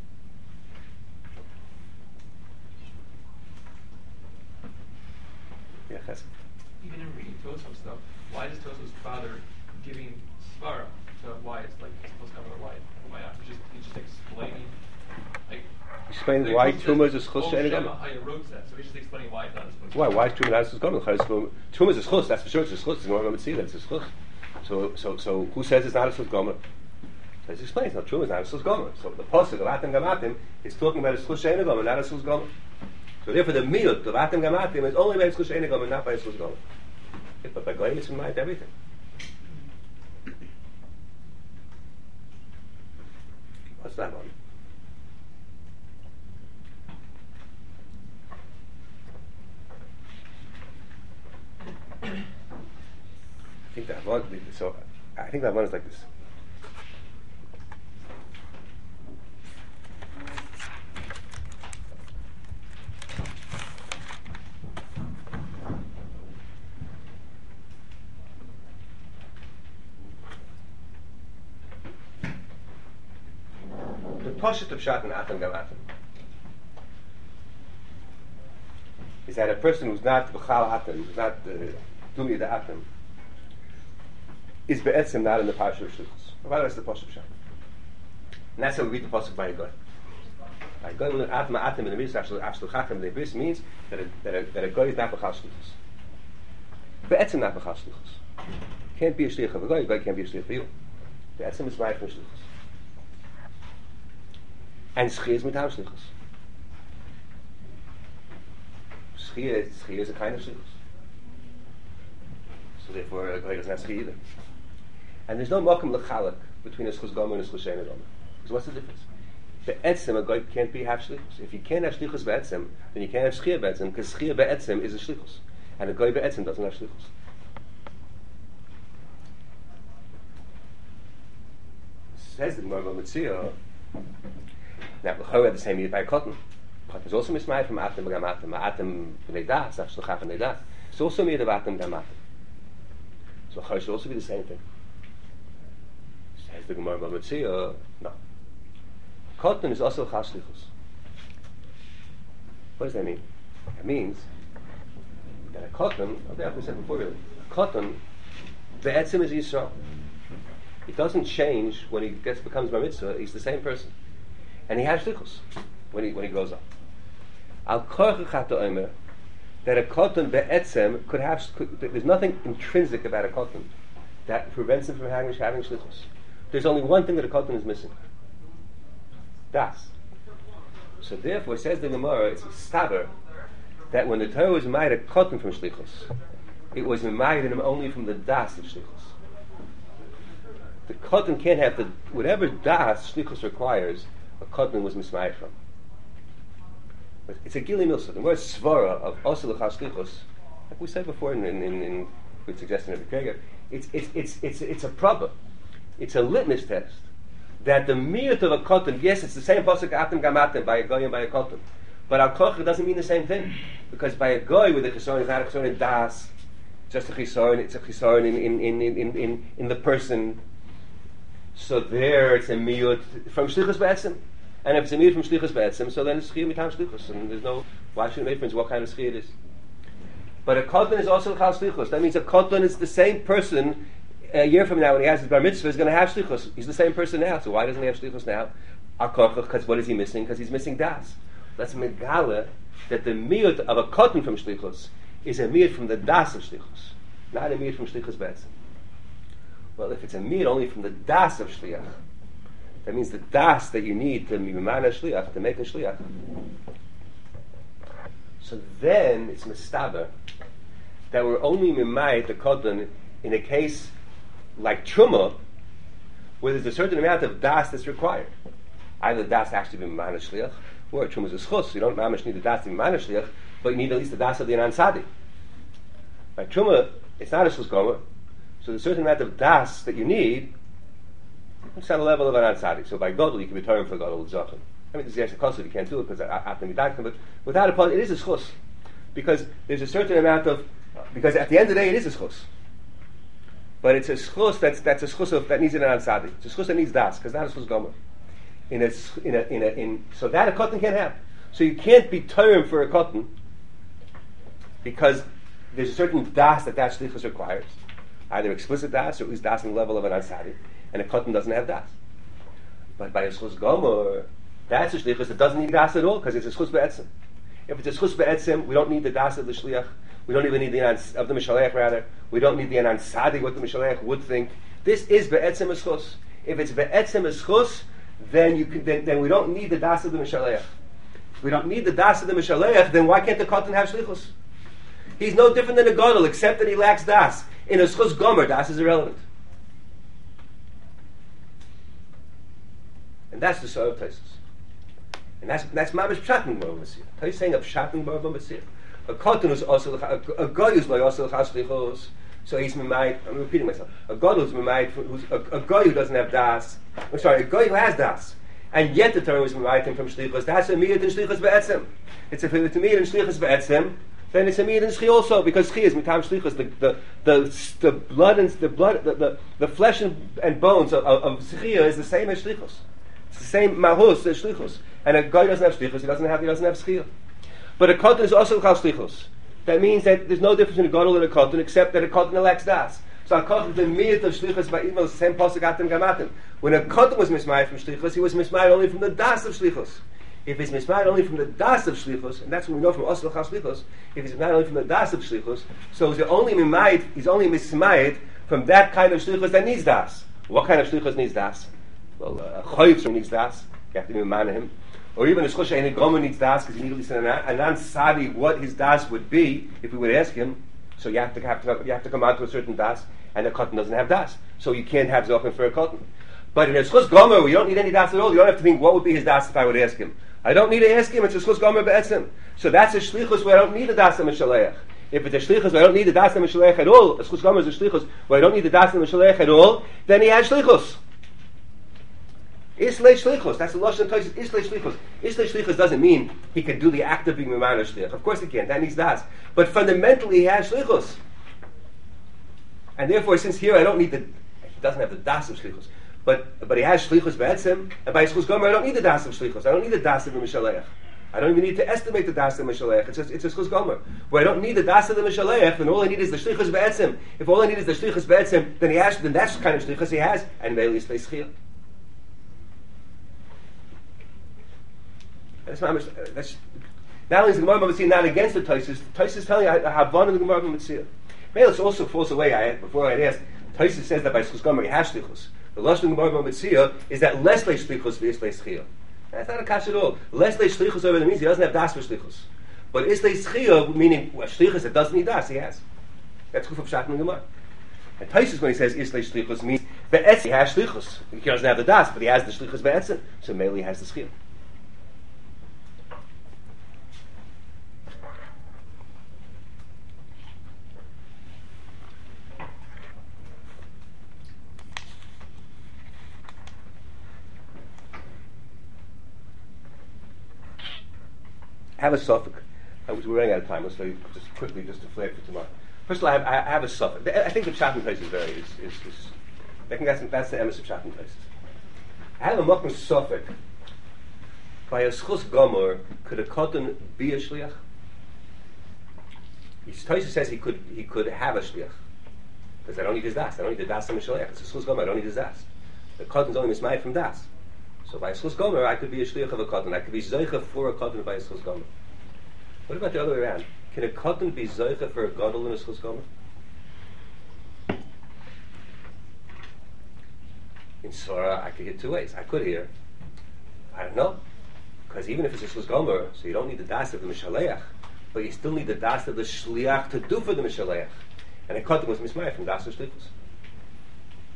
Yeah, Chesed. Even in reading Tosfos stuff, why does Tosfos bother giving svara to why it's like supposed to come or why why not? It's just he's just explaining like explains like why Tosfos Tumah says, is a schus "Oh, she'ein Shema gomer. Haya wrote that," so he's just explaining why it's not supposed to. Why? Why is Tumah not a schus gomer? Tumah is a schus. That's for sure. It's a schus. It's more going to see that it's a schus. So, so, so, who says it's not a schus gomer? So it explains. No, Tumah is not a schus gomer. So the pasuk of Atem Gamatim is talking about a schus she'ein gomer, not a schus gomer. So therefore, the miyut of Atem Gamatim is only by a schus she'ein gomer, not by a schus gomer. But by Goyim, it's in mind everything. What's that one? I think that one. So I think that one is like this. Poshet of Shat and Atem Gamatim is that a person who's not B'chal Atem, who's not Dumi the Atem, is Be'etzim not in the Parsha of Shlichus. Why that's the Poshet of Shat? And that's how we read the Poshet by Goy. By Goy, when Atem Atem in the Mitzvah Ashlu Chachem the Bris means that a, that a, that a Goy is not B'chal Shlichus. Be'etzim not B'chal Shlichus. Can't be a Shlich of a Goy, a Goy can't be a Shlich for you. Be'etzim is right from Shlichus. And Schiyah is mit Shlichus. Schiyah is a kind of Shlichus. So therefore, a Goy doesn't have Schiyah either. And there's no Mokum L'chalak between a Schus Gomer and a Schus She'ein Gomer. Because what's the difference? Be'etzim, a Goy can't be half Shlichus. If you can't have Shlichus Be'etzim, then you can't have Schiyah Be'etzim, because Schiyah Be'etzim is a Shlichus. And a Goy Be'etzim doesn't have Shlichus. Says the Gemara Mitzvah. Now, the Chorah had the same yid by Cotton. Cotton is also mismayed from Atem Gamatim. Atem B'nei Das, that's Shluchach B'nei Das. It's also made of Atem Gamatim. So Chorah should also be the same thing. Says the Gemara B'Mitzvah, no. Cotton is also Chal Shlichus. What does that mean? It means that a Cotton, I'll be we said before really, a Cotton, Be'etzim is Yisrael. It doesn't change when he gets becomes Bar Mitzvah, he's the same person. And he has shlichus when he when he grows up. Al korach chata omer that a cotton be'etzem could have. Could, there's nothing intrinsic about a cotton that prevents him from having having shlichus. There's only one thing that a cotton is missing. Das. So therefore, says the Gemara, it's staber that when the Torah was made a cotton from shlichus, it was made him only from the das of shlichus. The cotton can't have the whatever das shlichus requires. A cotton was mismayed from. But it's a gili milsa. The word svara of osel l'chal shlichus, like we said before, in in, in, in with suggestion of the Kreger, it's it's it's it's it's a proper, it's a litmus test that the miyut of a cotton. Yes, it's the same pasuk atem gamatem by a goy and by a cotton, but al koch doesn't mean the same thing because by a goy with a chisaron is not a chisaron in das, just a chisaron. It's a chisaron in in in in in in the person. So there, it's a miyut from shlichus be'etzim. And if it's a miyut from shlichus be'etzim, so then it's schiyah mitam shlichus, and there's no, why should it make difference what kind of schiyah it is? But a cotton is also chal shlichus. That means a cotton is the same person a year from now when he has his bar mitzvah is going to have shlichus. He's the same person now, so why doesn't he have shlichus now? Because what is he missing? Because he's missing das. That's megala that the miyut of a cotton from shlichus is a miyut from the das of shlichus, not a miyut from shlichus be'etzim. Well, if it's a miyut only from the das of shliach, that means the das that you need to mimana shliach, to make a shliach. So then it's mistaber that we're only mimayit the cotton in a case like Truma, where there's a certain amount of das that's required. Either the das actually be Mimana Shliach, or Truma is a schus. You don't mamish need the das to be Mimana Shliach, but you need at least the das of the Anan Sadi. By Truma, it's not a schus gomer, so there's a certain amount of das that you need. It's on the level of Anan Sadi. So by Godel, you can be turned for Godel Zachem. I mean, this is actually costly, you can't do it because after Midaktim, but without a pun, it is a schus. Because there's a certain amount of, because at the end of the day, it is a schus. But it's a schus that's, that's a schus of, that needs an Anan Sadi. It's a schus that needs das, because not a schus gomer. In a, in a, in a, in, so that a cotton can't have. So you can't be turned for a cotton because there's a certain das that that shlichus requires. Either explicit das or at least das on the level of an ansari. And a cotton doesn't have das. But by a schus gomer, that's a shlichus that doesn't need das at all because it's a schus be'etzim. If it's a schus be'etzim, we don't need the das of the shliach. We don't even need the anan of the mishalech rather. We don't need the anan sadi, what the mishalech would think. This is be'etzim a schus. If it's be'etzim a schus, then you can, then, then we don't need the das of the mishalech. If we don't need the das of the mishalech, then why can't the cotton have shlichus? He's no different than a gadol, except that he lacks das. In a schus gomer, das is irrelevant. And that's the Sor of Taisus. And that's that's mamish pshatin bar b'masir. Taisus saying a pshatin bar b'masir. A cotton is also a guy who's like also l'chashlichos. So he's mimayit. I'm repeating myself. A gadol who's mimayit, who's a, a guy who doesn't have das. I'm sorry, a guy who has das, and yet the Torah was mimayit him from shlichos. That's a miyad in shlichos be'etzem. It's a it's a miyad in shlichos be'etzem. Then it's a miyad in shchi also because shchi is mitam shlichos. The the the the blood and the blood the the, the flesh and, and bones of, of, of shchi is the same as shlichos. It's the same mahus as shlichus. And a guy doesn't have shlichus, he doesn't have he doesn't have schiyah. But a cotton is also chal shlichus. That means that there's no difference in a gadol and a cotton except that a cotton lacks das. So a cotton is the miyat of shlichus by email, the same pasuk atem gamatim. When a cotton was mismayed from shlichus, he was mismayed only from the das of shlichus. If he's mismayed only from the das of shlichus, and that's what we know from osel chal shlichus, if he's mismayed only from the das of shlichus, so he's only mismayed, he's only mismayed from that kind of shlichus that needs das. What kind of shlichus needs das? Well, a choyitzer needs das. You have to be man him. Or even a schusha in a gomer needs das because you need to listen to an ansadi what his das would be if we would ask him. So you have to have to you have to come out to a certain das, and a cotton doesn't have das, so you can't have zochen for a cotton. But in a schus gomer, we don't need any das at all. You don't have to think what would be his das if I would ask him. I don't need to ask him. It's a schus gomer be'etzim. So that's a shlichus where I don't need a das of mishalech. If it's a shlichus where I don't need the das of mishalech at all, a schus gomer is a shlichus where I don't need the das of mishalech at all, then he has shlichus. Islay shlichus. That's the lashon Taisus. Islay shlichus. Islay shlichus doesn't mean he can do the act of being mimana shlich. Of course he can't. That needs das. But fundamentally, he has shlichus. And therefore, since here I don't need the, he doesn't have the das of shlichus, but but he has shlichus be'etzim, and by shlichus gomer I don't need the das of shlichus. I don't need the das of the mishalech. I don't even need to estimate the das of the mishalech. It's just, it's a shlichus gomer. Where I don't need the das of the mishalech, then all I need is the shlichus be'etzim. If all I need is the shlichus be'etzim, then he has, then that's the kind of shlichus he has, and maybe he's schiyah. That's not, that's not only is the Gemara Mitzvah not against the Taisus, Taisus is telling you how Havana the Gemara Mitzvah. Maybe it also falls away. I before I had asked, Taisus says that by Schus Gomer he has shlichus. The lashon of the Gemara Mitzvah is that less le shlichus v'is schiyah. That's not a kash at all. Less le shlichus over the means he doesn't have das for shlichus, but is le schiyah meaning well, shlichus that doesn't need das he has. That's kuf of Shat in the Gemara. And Taisus when he says is le shlichus means be'etzim he has shlichus. He doesn't have the das, but he has the shlichus be'etzim. So maybe he has the schiyah. I have a suffix. I was, we're running out of time. Let's say just quickly, just to flag for tomorrow. First of all, I have, I have a suffix. I think the Pshat in place is very. Is, is, is, I think that's that's the emes of Pshat in place. I have a mokum suffix. By a schus gomer, could a cotton be a shliach? Taisus says he could he could have a shliach because I don't need his das. I don't need the das of a shliach. It's a schus gomer. I don't need his das. The cotton's only mismayed from das. So by a schus gomer, I could be a shliach of a cotton. I could be zoicha for a cotton by a schus gomer. What about the other way around? Can a cotton be zoicha for a gadol in a schus gomer? In Surah, I could hear two ways. I could hear, I don't know, because even if it's a schus gomer, so you don't need the das of the mishaleach, but you still need the das of the shliach to do for the mishaleach. And a cotton was mismayed from das of shlichus.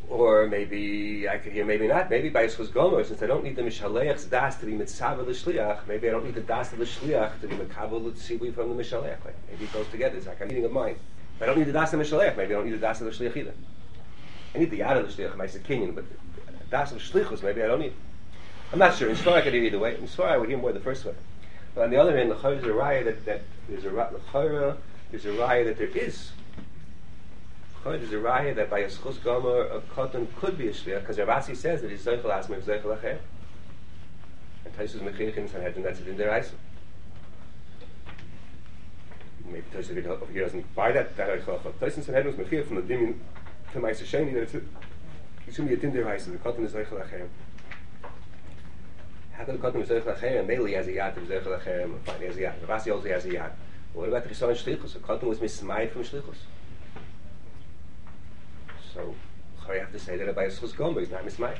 Or maybe I could hear, maybe not. Maybe by Yischus Gomer, since I don't need the Mishaleach's das to be mitzvah l'shliach, maybe I don't need the das of the shliach to be mekabel l'tzivui from the Mishaleach. Like, maybe it goes together. It's like a meeting of mine. If I don't need the das of Mishaleach, maybe I don't need the das of the shliach either. I need the yad of the shliach, my sekinyan, but the das of shlichus, maybe I don't need. I'm not sure. In Svar I could hear either way. In Svar I would hear more the first way. But on the other hand, the is a raya that, that there's a raya, there's a raya that there is. There's a raya that by a schus gomer a cotton could be a shliach because Ravasi says that he's zeichel asmer zeichel acher, and Taisus mechirich in Sanhedrin that's it in their eyes. Maybe Taisus if he doesn't buy that that eichel acher. Taisus Sanhedrin is mechirich from the dimin to Ma'aser Sheni that it's a, it should be a din their eyes. The cotton is zeichel acher. How can the cotton is zeichel acher? And mainly has a yad of zeichel acher. Fine, he has a yad. Ravasi also has a yad. Well, what about the Chison shlichus? The cotton was mismai from shlichus. So, I have to say that by a schus gomer he's not mismai.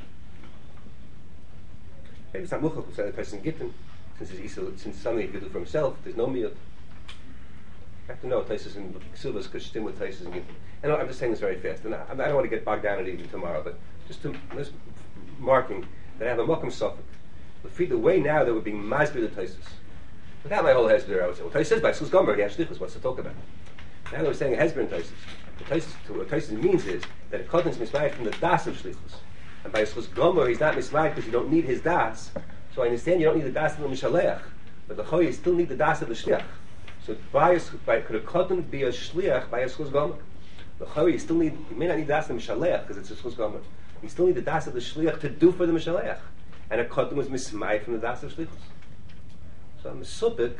Maybe it's not muchach to say the person gittin, since he's since something he could do for himself. There's no miyut. I have to know Taisus and Ksubas because stim with Taisus and gittin. And I'm just saying this very fast, and I, I don't want to get bogged down in it even tomorrow, but just to just marking that I have a mokum suffix. But for the way now that we're being masbir the Taisus. Without my whole hezbollah, I would say, well, Taisus says by schus gomer he has shlichus. What's to talk about? Now that we're saying a hezbollah in Taisus. What Taisus means is that a cotton is mismayed from the das of shlichus, and by schus gomer he's not mismayed because you don't need his das. So I understand you don't need the das of the mishaleach, but the choy you still need the das of the shliach. So by, a, by could a cotton be a shliach by a schus gomer? The choy you still need you may not need the das of the mishaleach because it's a schus gomer. You still need the das of the shliach to do for the mishaleach, and a cotton was mismayed from the das of shlichus. So I'm a supik.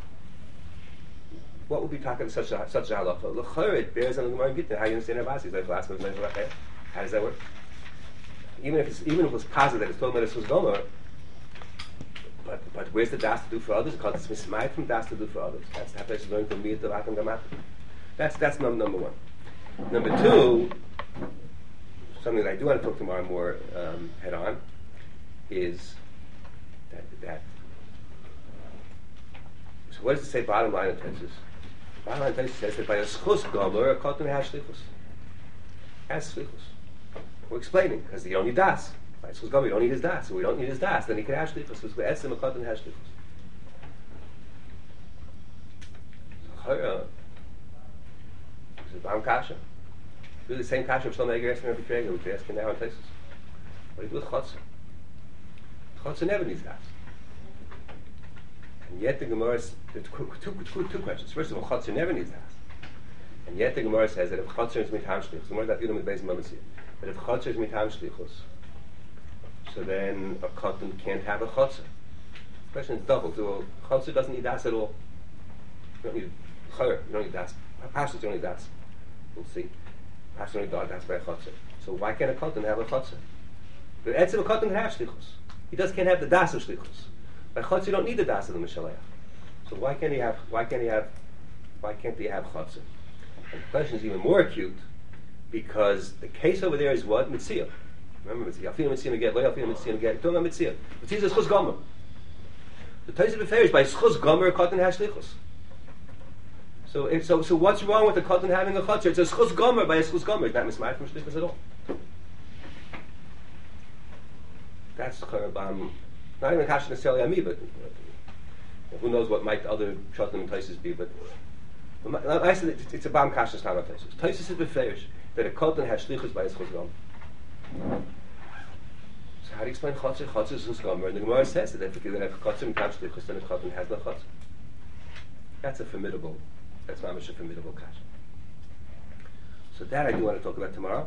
What would be talking about such a such a halacha? L'chayr it bears on the Gemara Gittin. How you understand Ravasi? Like last month, how does that work? Even if it's even if it's positive that it's talking about a schus gomer, but but where's the das to do for others? Because it's mismayed from das to do for others. That's how to learn from miyat of atam gamat. That's that's number number one. Number two, something that I do want to talk tomorrow more um, head on is that that. So what does it say? Bottom line of Taisus. Bottom line Taisus says that by a schus gomer a cotton has shlichus. Has shlichus. We're explaining because you don't need das. By a schus gomer you don't need his das. So we don't need his das. Then he can have shlichus. So etzem a cotton has shlichus. So chayra is a bam kasha. Really the same kasha of Shlomo Eiger asking Rabbi Traeger, which we're asking now on Taisus. What do you do with chotzer? Chotzer never needs das. And yet the Gemara says, two, two, two, two questions. First of all, Chotzer never needs das. And yet the Gemara says that if Chotzer is mitam shlichus, the more that you know with Beis Mamatzi, that if Chotzer is mitam shlichus, so then a cotton can't have a Chotzer. The question is double. So Chotzer doesn't need das at all. You don't need Chayr, you don't need das. Pashtus don't need das. We'll see. Pashtus don't need das by a Chotzer. So why can't a cotton have a Chotzer? But etzem a cotton can have shlichus. He just can't have the das of shlichus. By chotzer you don't need the das of the mishaleach. So why can't he have? Why can't he have? Why can't he have chotzer? And the question is even more acute because the case over there is what mitzvah. Remember mitzvah. Alfina mitzvah get. Lo alfina mitzvah get. Talking about mitzvah. Mitzvah is chus gomer. The Taisus beferish by chus gomer cotton has shlichus. So if, so so what's wrong with the cotton having a chotzer? It's a chus gomer by a chus gomer. It's not misma'at from shlichus at all. That's chayrbam. Not even kasha necessarily on me, but uh, who knows what might other Shotim and Taisus be, but, but my, I said it's, it's a bam kasha stam on Taisus. Taisus is beferish that a cotton has shlichus by his chus gomer. So how do you explain chotzer? Chotzer is chus gomer, and the Gemara says that if you have chotzer and tam shlichus, then a cotton has no chotzer. That's a formidable, that's mamish a formidable kasha. So that I do want to talk about tomorrow,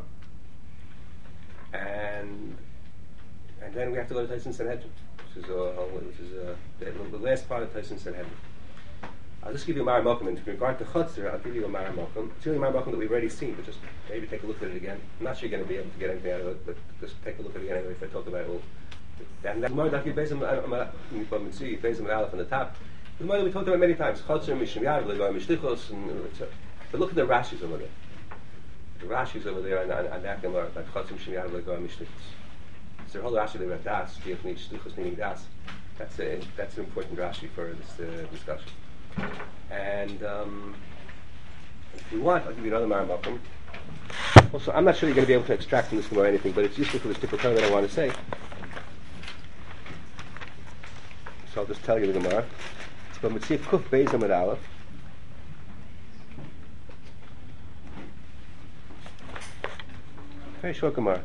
and and then we have to go to Taisus Sanhedrin. Which is, uh, which is uh, the, the last part of Taisus Sanhedrin. I'll just give you a Mara Mokum. In regard to Chotzer, I'll give you a Mara Mokum. It's really a Mara Mokum that we've already seen, but just maybe take a look at it again. I'm not sure you're going to be able to get anything out of it, but just take a look at it again anyway if I talk about it. We'll, and that Gemara that you base them Aleph on the top. The Gemara that we talked about many times. Chotzer, Mishim Yad, Legoy Mishlichos, and et cetera. But look at the Rashis over there. The Rashis over there on, on, on that Gemara, like Chotzer, Mishim Yad, Legoy Mishlichos. It's a whole Rashi about das, shlichus meaning das. That's a, that's an important Rashi for this uh, discussion. And um, if you want, I'll give you another Mara Mokum. Also, I'm not sure you're going to be able to extract from this Gemara anything, but it's useful for this particular that I want to say. So I'll just tell you the Gemara. It's from Mitzvah Kuf Beis Amud Aleph. Very short Gemara.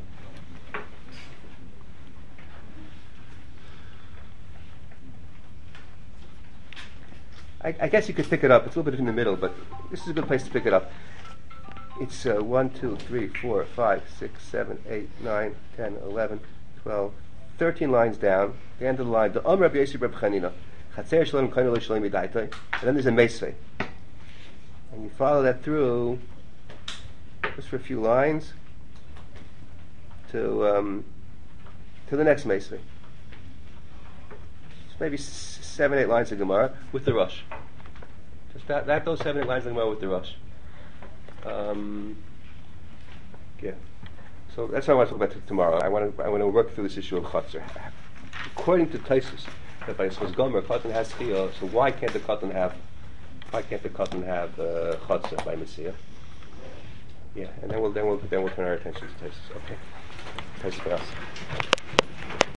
I, I guess you could pick it up. It's a little bit in the middle, but this is a good place to pick it up. It's uh, one, two, three, four, five, six, seven, eight, nine, ten, eleven, twelve, thirteen lines down. The end of the line. The Om Rabbi Yosef Reb Chanina. Chatzer Shalom Kainu Lo Shalom Yidaitai. And then there's a Meisvei. And you follow that through just for a few lines to um, to the next Meisvei. It's maybe s- seven, eight lines of Gemara with the rush. Just that, that those seven, eight lines of Gemara with the rush. Um, yeah. So that's what I want to talk about t- tomorrow. I want to I want to work through this issue of Chatzar. According to Taisus, that by Yisrael's Gomer, Katan has Chiyah, so why can't the Katan have why can't the Katan have uh, Chatzar by Messiah? Yeah, and then we'll then we'll then we'll turn our attention to Taisus. Okay. Taisus for us.